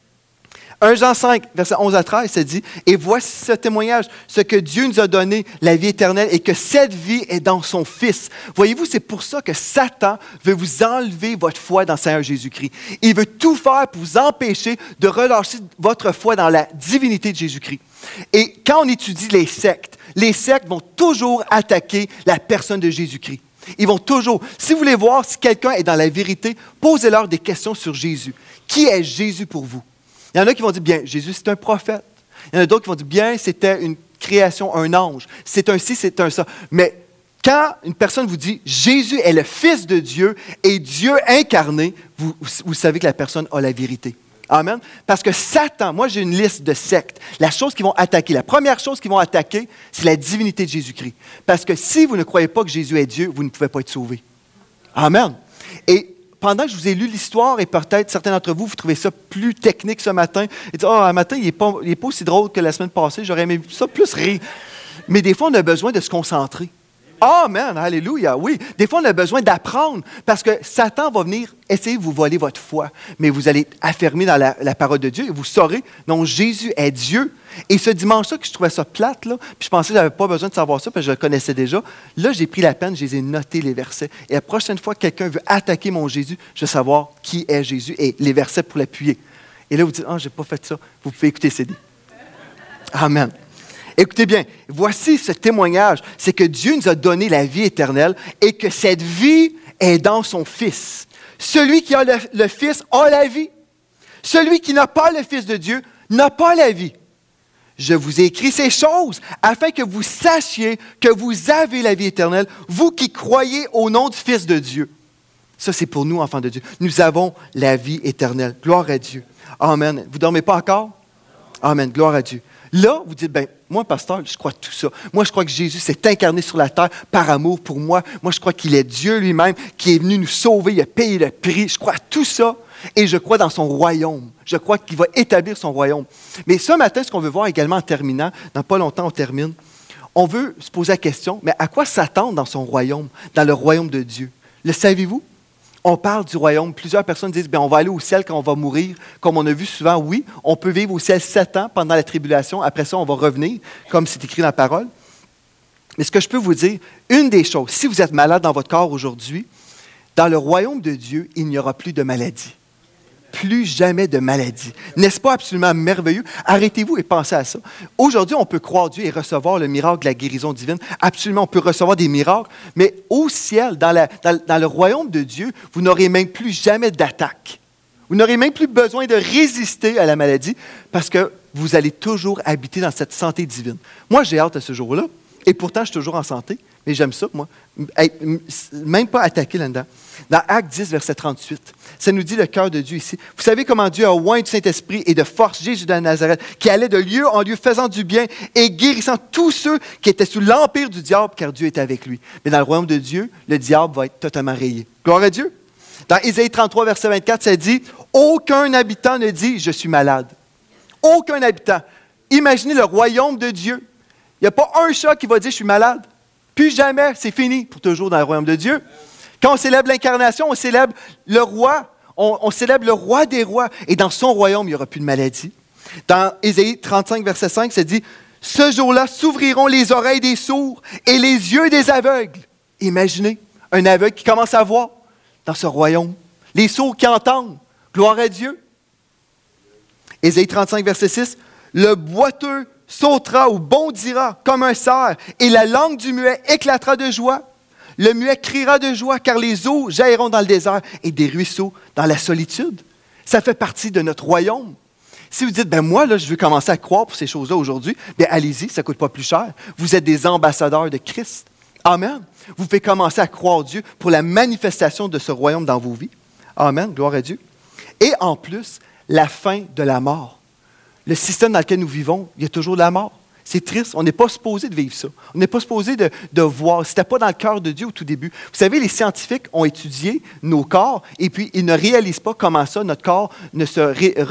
1 Jean 5, verset 11 à 13, ça dit « Et voici ce témoignage, ce que Dieu nous a donné, la vie éternelle, et que cette vie est dans son Fils. » Voyez-vous, c'est pour ça que Satan veut vous enlever votre foi dans le Seigneur Jésus-Christ. Il veut tout faire pour vous empêcher de relâcher votre foi dans la divinité de Jésus-Christ. Et quand on étudie les sectes vont toujours attaquer la personne de Jésus-Christ. Ils vont toujours. Si vous voulez voir si quelqu'un est dans la vérité, posez-leur des questions sur Jésus. Qui est Jésus pour vous? Il y en a qui vont dire, bien, Jésus, c'est un prophète. Il y en a d'autres qui vont dire, bien, c'était une création, un ange. C'est un ci, c'est un ça. Mais quand une personne vous dit, Jésus est le Fils de Dieu et Dieu incarné, vous savez que la personne a la vérité. Amen. Parce que Satan, moi j'ai une liste de sectes. La première chose qu'ils vont attaquer, c'est la divinité de Jésus-Christ. Parce que si vous ne croyez pas que Jésus est Dieu, vous ne pouvez pas être sauvé. Amen. Et pendant que je vous ai lu l'histoire, et peut-être certains d'entre vous, vous trouvez ça plus technique ce matin, et dites, un matin, il n'est pas aussi drôle que la semaine passée, j'aurais aimé ça plus rire. Mais des fois, on a besoin de se concentrer. Amen, alléluia, oui. Des fois, on a besoin d'apprendre parce que Satan va venir essayer de vous voler votre foi. Mais vous allez affermir dans la parole de Dieu et vous saurez, non, Jésus est Dieu. Et ce dimanche-là, que je trouvais ça plate, là, puis je pensais que je n'avais pas besoin de savoir ça parce que je le connaissais déjà. Là, j'ai pris la peine, je les ai notés les versets. Et la prochaine fois que quelqu'un veut attaquer mon Jésus, je vais savoir qui est Jésus et les versets pour l'appuyer. Et là, vous dites, je n'ai pas fait ça. Vous pouvez écouter CD. Amen. Écoutez bien, voici ce témoignage, c'est que Dieu nous a donné la vie éternelle et que cette vie est dans son Fils. Celui qui a le Fils a la vie. Celui qui n'a pas le Fils de Dieu n'a pas la vie. Je vous ai écrit ces choses afin que vous sachiez que vous avez la vie éternelle, vous qui croyez au nom du Fils de Dieu. Ça, c'est pour nous, enfants de Dieu. Nous avons la vie éternelle. Gloire à Dieu. Amen. Vous ne dormez pas encore? Amen. Gloire à Dieu. Là, vous dites, moi, pasteur, je crois tout ça. Moi, je crois que Jésus s'est incarné sur la terre par amour pour moi. Moi, je crois qu'il est Dieu lui-même, qui est venu nous sauver, il a payé le prix. Je crois tout ça et je crois dans son royaume. Je crois qu'il va établir son royaume. Mais ce matin, ce qu'on veut voir également en terminant, dans pas longtemps, on termine, on veut se poser la question, mais à quoi s'attendre dans son royaume, dans le royaume de Dieu? Le savez-vous? On parle du royaume. Plusieurs personnes disent, on va aller au ciel quand on va mourir. Comme on a vu souvent, oui, on peut vivre au ciel 7 ans pendant la tribulation. Après ça, on va revenir, comme c'est écrit dans la parole. Mais ce que je peux vous dire, une des choses, si vous êtes malade dans votre corps aujourd'hui, dans le royaume de Dieu, il n'y aura plus de maladie. Plus jamais de maladie. N'est-ce pas absolument merveilleux? Arrêtez-vous et pensez à ça. Aujourd'hui, on peut croire Dieu et recevoir le miracle de la guérison divine. Absolument, on peut recevoir des miracles. Mais au ciel, dans le royaume de Dieu, vous n'aurez même plus jamais d'attaque. Vous n'aurez même plus besoin de résister à la maladie parce que vous allez toujours habiter dans cette santé divine. Moi, j'ai hâte à ce jour-là. Et pourtant, je suis toujours en santé. Mais j'aime ça, moi. Même pas attaquer là-dedans. Dans Actes 10, verset 38, ça nous dit le cœur de Dieu ici. Vous savez comment Dieu a oint du Saint-Esprit et de force Jésus de Nazareth, qui allait de lieu en lieu faisant du bien et guérissant tous ceux qui étaient sous l'empire du diable, car Dieu était avec lui. Mais dans le royaume de Dieu, le diable va être totalement rayé. Gloire à Dieu. Dans Ésaïe 33, verset 24, ça dit « Aucun habitant ne dit « Je suis malade ». Aucun habitant. Imaginez le royaume de Dieu. Il n'y a pas un chat qui va dire « Je suis malade ». Plus jamais, c'est fini pour toujours dans le royaume de Dieu. Quand on célèbre l'incarnation, on célèbre le roi. On célèbre le roi des rois. Et dans son royaume, il n'y aura plus de maladie. Dans Ésaïe 35, verset 5, ça dit « Ce jour-là s'ouvriront les oreilles des sourds et les yeux des aveugles. » Imaginez, un aveugle qui commence à voir dans ce royaume. Les sourds qui entendent. Gloire à Dieu. Ésaïe 35, verset 6, « Le boiteux sautera ou bondira comme un cerf, et la langue du muet éclatera de joie. Le muet criera de joie, car les eaux jailliront dans le désert et des ruisseaux dans la solitude. » Ça fait partie de notre royaume. Si vous dites, moi, là, je veux commencer à croire pour ces choses-là aujourd'hui, allez-y, ça ne coûte pas plus cher. Vous êtes des ambassadeurs de Christ. Amen. Vous pouvez commencer à croire Dieu pour la manifestation de ce royaume dans vos vies. Amen. Gloire à Dieu. Et en plus, la fin de la mort. Le système dans lequel nous vivons, il y a toujours de la mort. C'est triste. On n'est pas supposé de vivre ça. On n'est pas supposé de voir. Ce n'était pas dans le cœur de Dieu au tout début. Vous savez, les scientifiques ont étudié nos corps et puis ils ne réalisent pas comment ça, notre corps ne se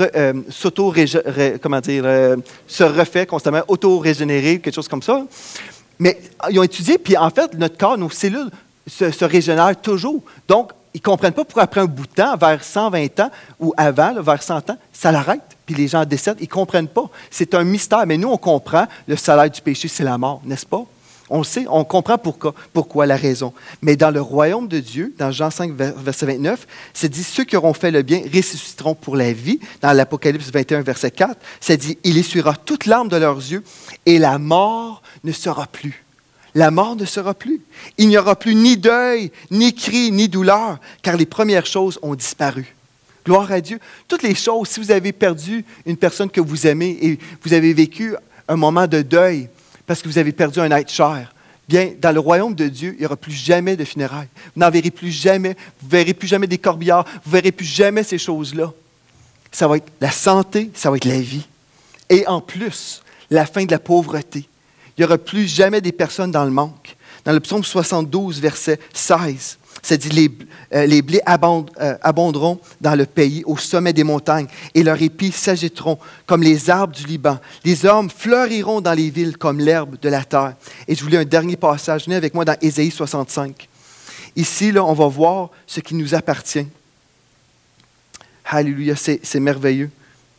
refait constamment, auto-régénérer, quelque chose comme ça. Mais ils ont étudié, puis en fait, notre corps, nos cellules se régénèrent toujours. Donc, ils ne comprennent pas pourquoi après un bout de temps, vers 120 ans ou avant, là, vers 100 ans, ça l'arrête. Puis les gens décèdent, ils ne comprennent pas. C'est un mystère. Mais nous, on comprend, le salaire du péché, c'est la mort, n'est-ce pas? On le sait, on comprend pourquoi la raison. Mais dans le royaume de Dieu, dans Jean 5, verset 29, c'est dit « Ceux qui auront fait le bien ressusciteront pour la vie ». Dans l'Apocalypse 21, verset 4, c'est dit « Il essuiera toute larme de leurs yeux et la mort ne sera plus. » La mort ne sera plus. Il n'y aura plus ni deuil, ni cri, ni douleur, car les premières choses ont disparu. Gloire à Dieu. Toutes les choses, si vous avez perdu une personne que vous aimez et vous avez vécu un moment de deuil parce que vous avez perdu un être cher, bien, dans le royaume de Dieu, il n'y aura plus jamais de funérailles. Vous n'en verrez plus jamais. Vous ne verrez plus jamais des corbillards. Vous ne verrez plus jamais ces choses-là. Ça va être la santé, ça va être la vie. Et en plus, la fin de la pauvreté. Il n'y aura plus jamais des personnes dans le manque. Dans le psaume 72, verset 16, ça dit les blés abonderont dans le pays, au sommet des montagnes, et leurs épis s'agiteront comme les arbres du Liban. Les hommes fleuriront dans les villes comme l'herbe de la terre. Et je vous lis un dernier passage. Venez avec moi dans Ésaïe 65. Ici, là, on va voir ce qui nous appartient. Alléluia, c'est merveilleux.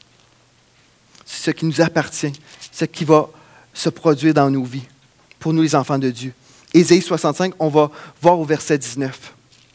Ce qui nous appartient, ce qui va se produire dans nos vies, pour nous les enfants de Dieu. Ésaïe 65, on va voir au verset 19.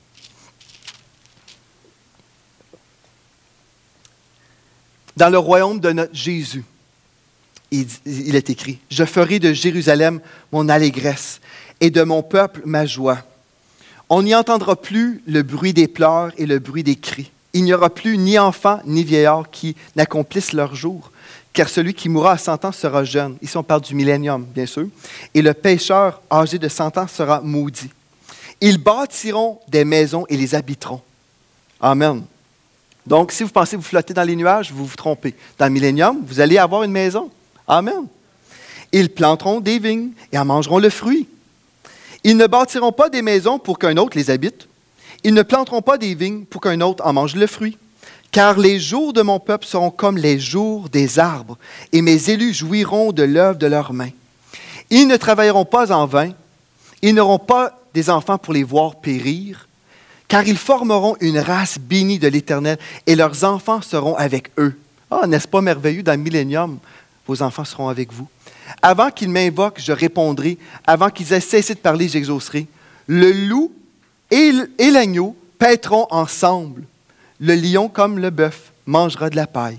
Dans le royaume de notre Jésus, il est écrit, « Je ferai de Jérusalem mon allégresse et de mon peuple ma joie. On n'y entendra plus le bruit des pleurs et le bruit des cris. Il n'y aura plus ni enfants ni vieillards qui n'accomplissent leur jour. Car celui qui mourra à 100 ans sera jeune. » Ici, on parle du millénium, bien sûr. « Et le pécheur âgé de 100 ans sera maudit. Ils bâtiront des maisons et les habiteront. » Amen. Donc, si vous pensez vous flotter dans les nuages, vous vous trompez. Dans le millénium, vous allez avoir une maison. Amen. « Ils planteront des vignes et en mangeront le fruit. Ils ne bâtiront pas des maisons pour qu'un autre les habite. Ils ne planteront pas des vignes pour qu'un autre en mange le fruit. Car les jours de mon peuple seront comme les jours des arbres, et mes élus jouiront de l'œuvre de leurs mains. Ils ne travailleront pas en vain, ils n'auront pas des enfants pour les voir périr, car ils formeront une race bénie de l'Éternel, et leurs enfants seront avec eux. Ah, n'est-ce pas merveilleux, dans le millénium, vos enfants seront avec vous. Avant qu'ils m'invoquent, je répondrai, avant qu'ils aient cessé de parler, j'exaucerai. Le loup et l'agneau paîtront ensemble. Le lion, comme le bœuf, mangera de la paille.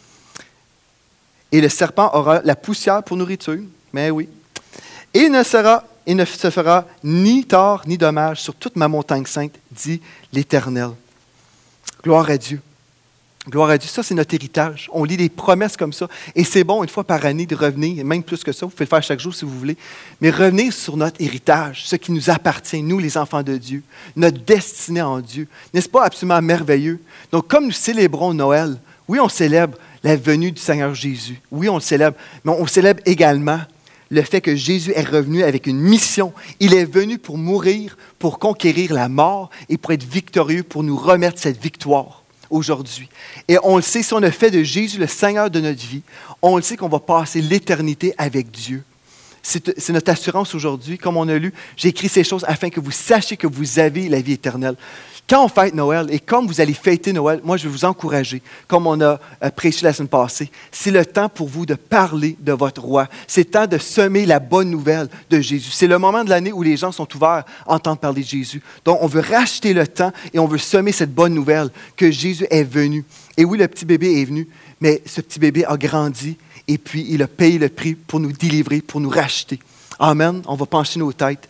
Et le serpent aura la poussière pour nourriture. Mais oui. Et il ne se fera ni tort ni dommage sur toute ma montagne sainte, dit l'Éternel. Gloire à Dieu. Gloire à Dieu, ça c'est notre héritage. On lit des promesses comme ça. Et c'est bon, une fois par année, de revenir, même plus que ça, vous pouvez le faire chaque jour si vous voulez, mais revenir sur notre héritage, ce qui nous appartient, nous les enfants de Dieu, notre destinée en Dieu. N'est-ce pas absolument merveilleux? Donc comme nous célébrons Noël, oui, on célèbre la venue du Seigneur Jésus. Oui, on le célèbre, mais on célèbre également le fait que Jésus est revenu avec une mission. Il est venu pour mourir, pour conquérir la mort et pour être victorieux, pour nous remettre cette victoire aujourd'hui. Et on le sait, si on a fait de Jésus le Seigneur de notre vie, on le sait qu'on va passer l'éternité avec Dieu. C'est notre assurance aujourd'hui. Comme on a lu, j'ai écrit ces choses afin que vous sachiez que vous avez la vie éternelle. Quand on fête Noël, et comme vous allez fêter Noël, moi je vais vous encourager, comme on a prêché la semaine passée, c'est le temps pour vous de parler de votre roi. C'est le temps de semer la bonne nouvelle de Jésus. C'est le moment de l'année où les gens sont ouverts à entendre parler de Jésus. Donc on veut racheter le temps et on veut semer cette bonne nouvelle que Jésus est venu. Et oui, le petit bébé est venu, mais ce petit bébé a grandi et puis il a payé le prix pour nous délivrer, pour nous racheter. Amen. On va pencher nos têtes.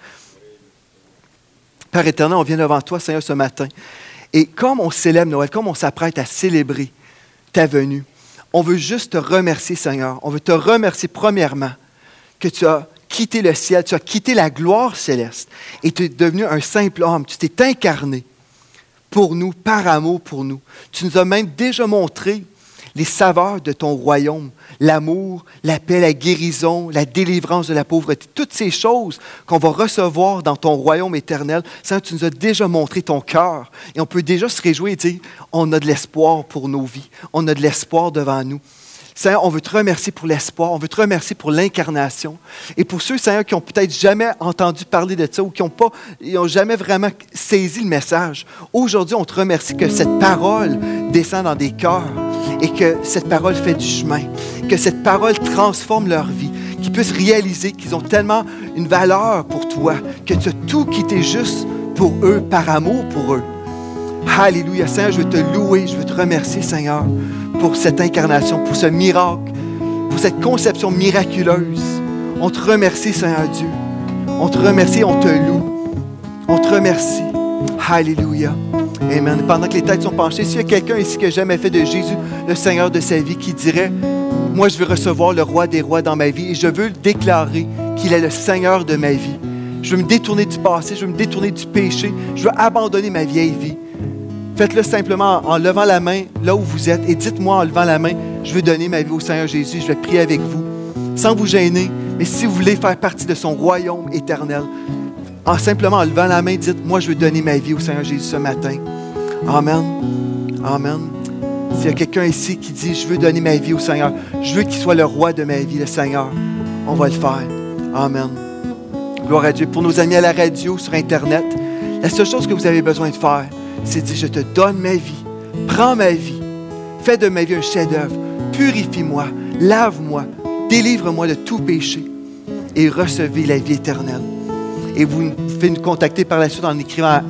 Père éternel, on vient devant toi, Seigneur, ce matin. Et comme on célèbre Noël, comme on s'apprête à célébrer ta venue, on veut juste te remercier, Seigneur. On veut te remercier premièrement que tu as quitté le ciel, tu as quitté la gloire céleste et tu es devenu un simple homme. Tu t'es incarné pour nous, par amour pour nous. Tu nous as même déjà montré les saveurs de ton royaume, l'amour, la paix, la guérison, la délivrance de la pauvreté, toutes ces choses qu'on va recevoir dans ton royaume éternel. Seigneur, tu nous as déjà montré ton cœur et on peut déjà se réjouir et dire, on a de l'espoir pour nos vies, on a de l'espoir devant nous. Seigneur, on veut te remercier pour l'espoir, on veut te remercier pour l'incarnation. Et pour ceux, Seigneur, qui n'ont peut-être jamais entendu parler de ça ou qui n'ont jamais vraiment saisi le message, aujourd'hui, on te remercie que cette parole descend dans des cœurs et que cette parole fait du chemin, que cette parole transforme leur vie, qu'ils puissent réaliser qu'ils ont tellement une valeur pour toi, que tu as tout quitté juste pour eux, par amour pour eux. Alléluia, Seigneur, je veux te louer, je veux te remercier, Seigneur, pour cette incarnation, pour ce miracle, pour cette conception miraculeuse. On te remercie, Seigneur Dieu. On te remercie, on te loue. On te remercie. Alléluia. Amen. Pendant que les têtes sont penchées, s'il y a quelqu'un ici qui n'a jamais fait de Jésus le Seigneur de sa vie, qui dirait, moi je veux recevoir le roi des rois dans ma vie et je veux le déclarer qu'il est le Seigneur de ma vie. Je veux me détourner du passé, je veux me détourner du péché, je veux abandonner ma vieille vie. Faites-le simplement en levant la main là où vous êtes et dites-moi en levant la main, je veux donner ma vie au Seigneur Jésus, je vais prier avec vous, sans vous gêner, mais si vous voulez faire partie de son royaume éternel, simplement en levant la main, dites, moi je veux donner ma vie au Seigneur Jésus ce matin. Amen. Amen. S'il y a quelqu'un ici qui dit, je veux donner ma vie au Seigneur, je veux qu'il soit le roi de ma vie, le Seigneur, on va le faire. Amen. Gloire à Dieu. Pour nos amis à la radio, sur Internet, la seule chose que vous avez besoin de faire, c'est de dire, je te donne ma vie, prends ma vie, fais de ma vie un chef-d'œuvre, purifie-moi, lave-moi, délivre-moi de tout péché et recevez la vie éternelle. Et vous pouvez nous contacter par la suite en écrivant à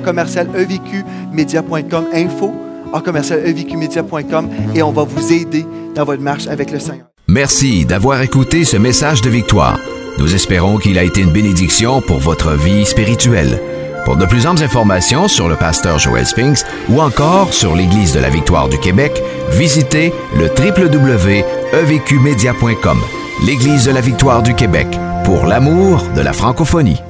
info@evqmedia.com, info@evqmedia.com et on va vous aider dans votre marche avec le Seigneur. Merci d'avoir écouté ce message de victoire. Nous espérons qu'il a été une bénédiction pour votre vie spirituelle. Pour de plus amples informations sur le pasteur Joel Spinks ou encore sur l'Église de la Victoire du Québec, visitez le www.evqmedia.com. L'Église de la Victoire du Québec, pour l'amour de la francophonie.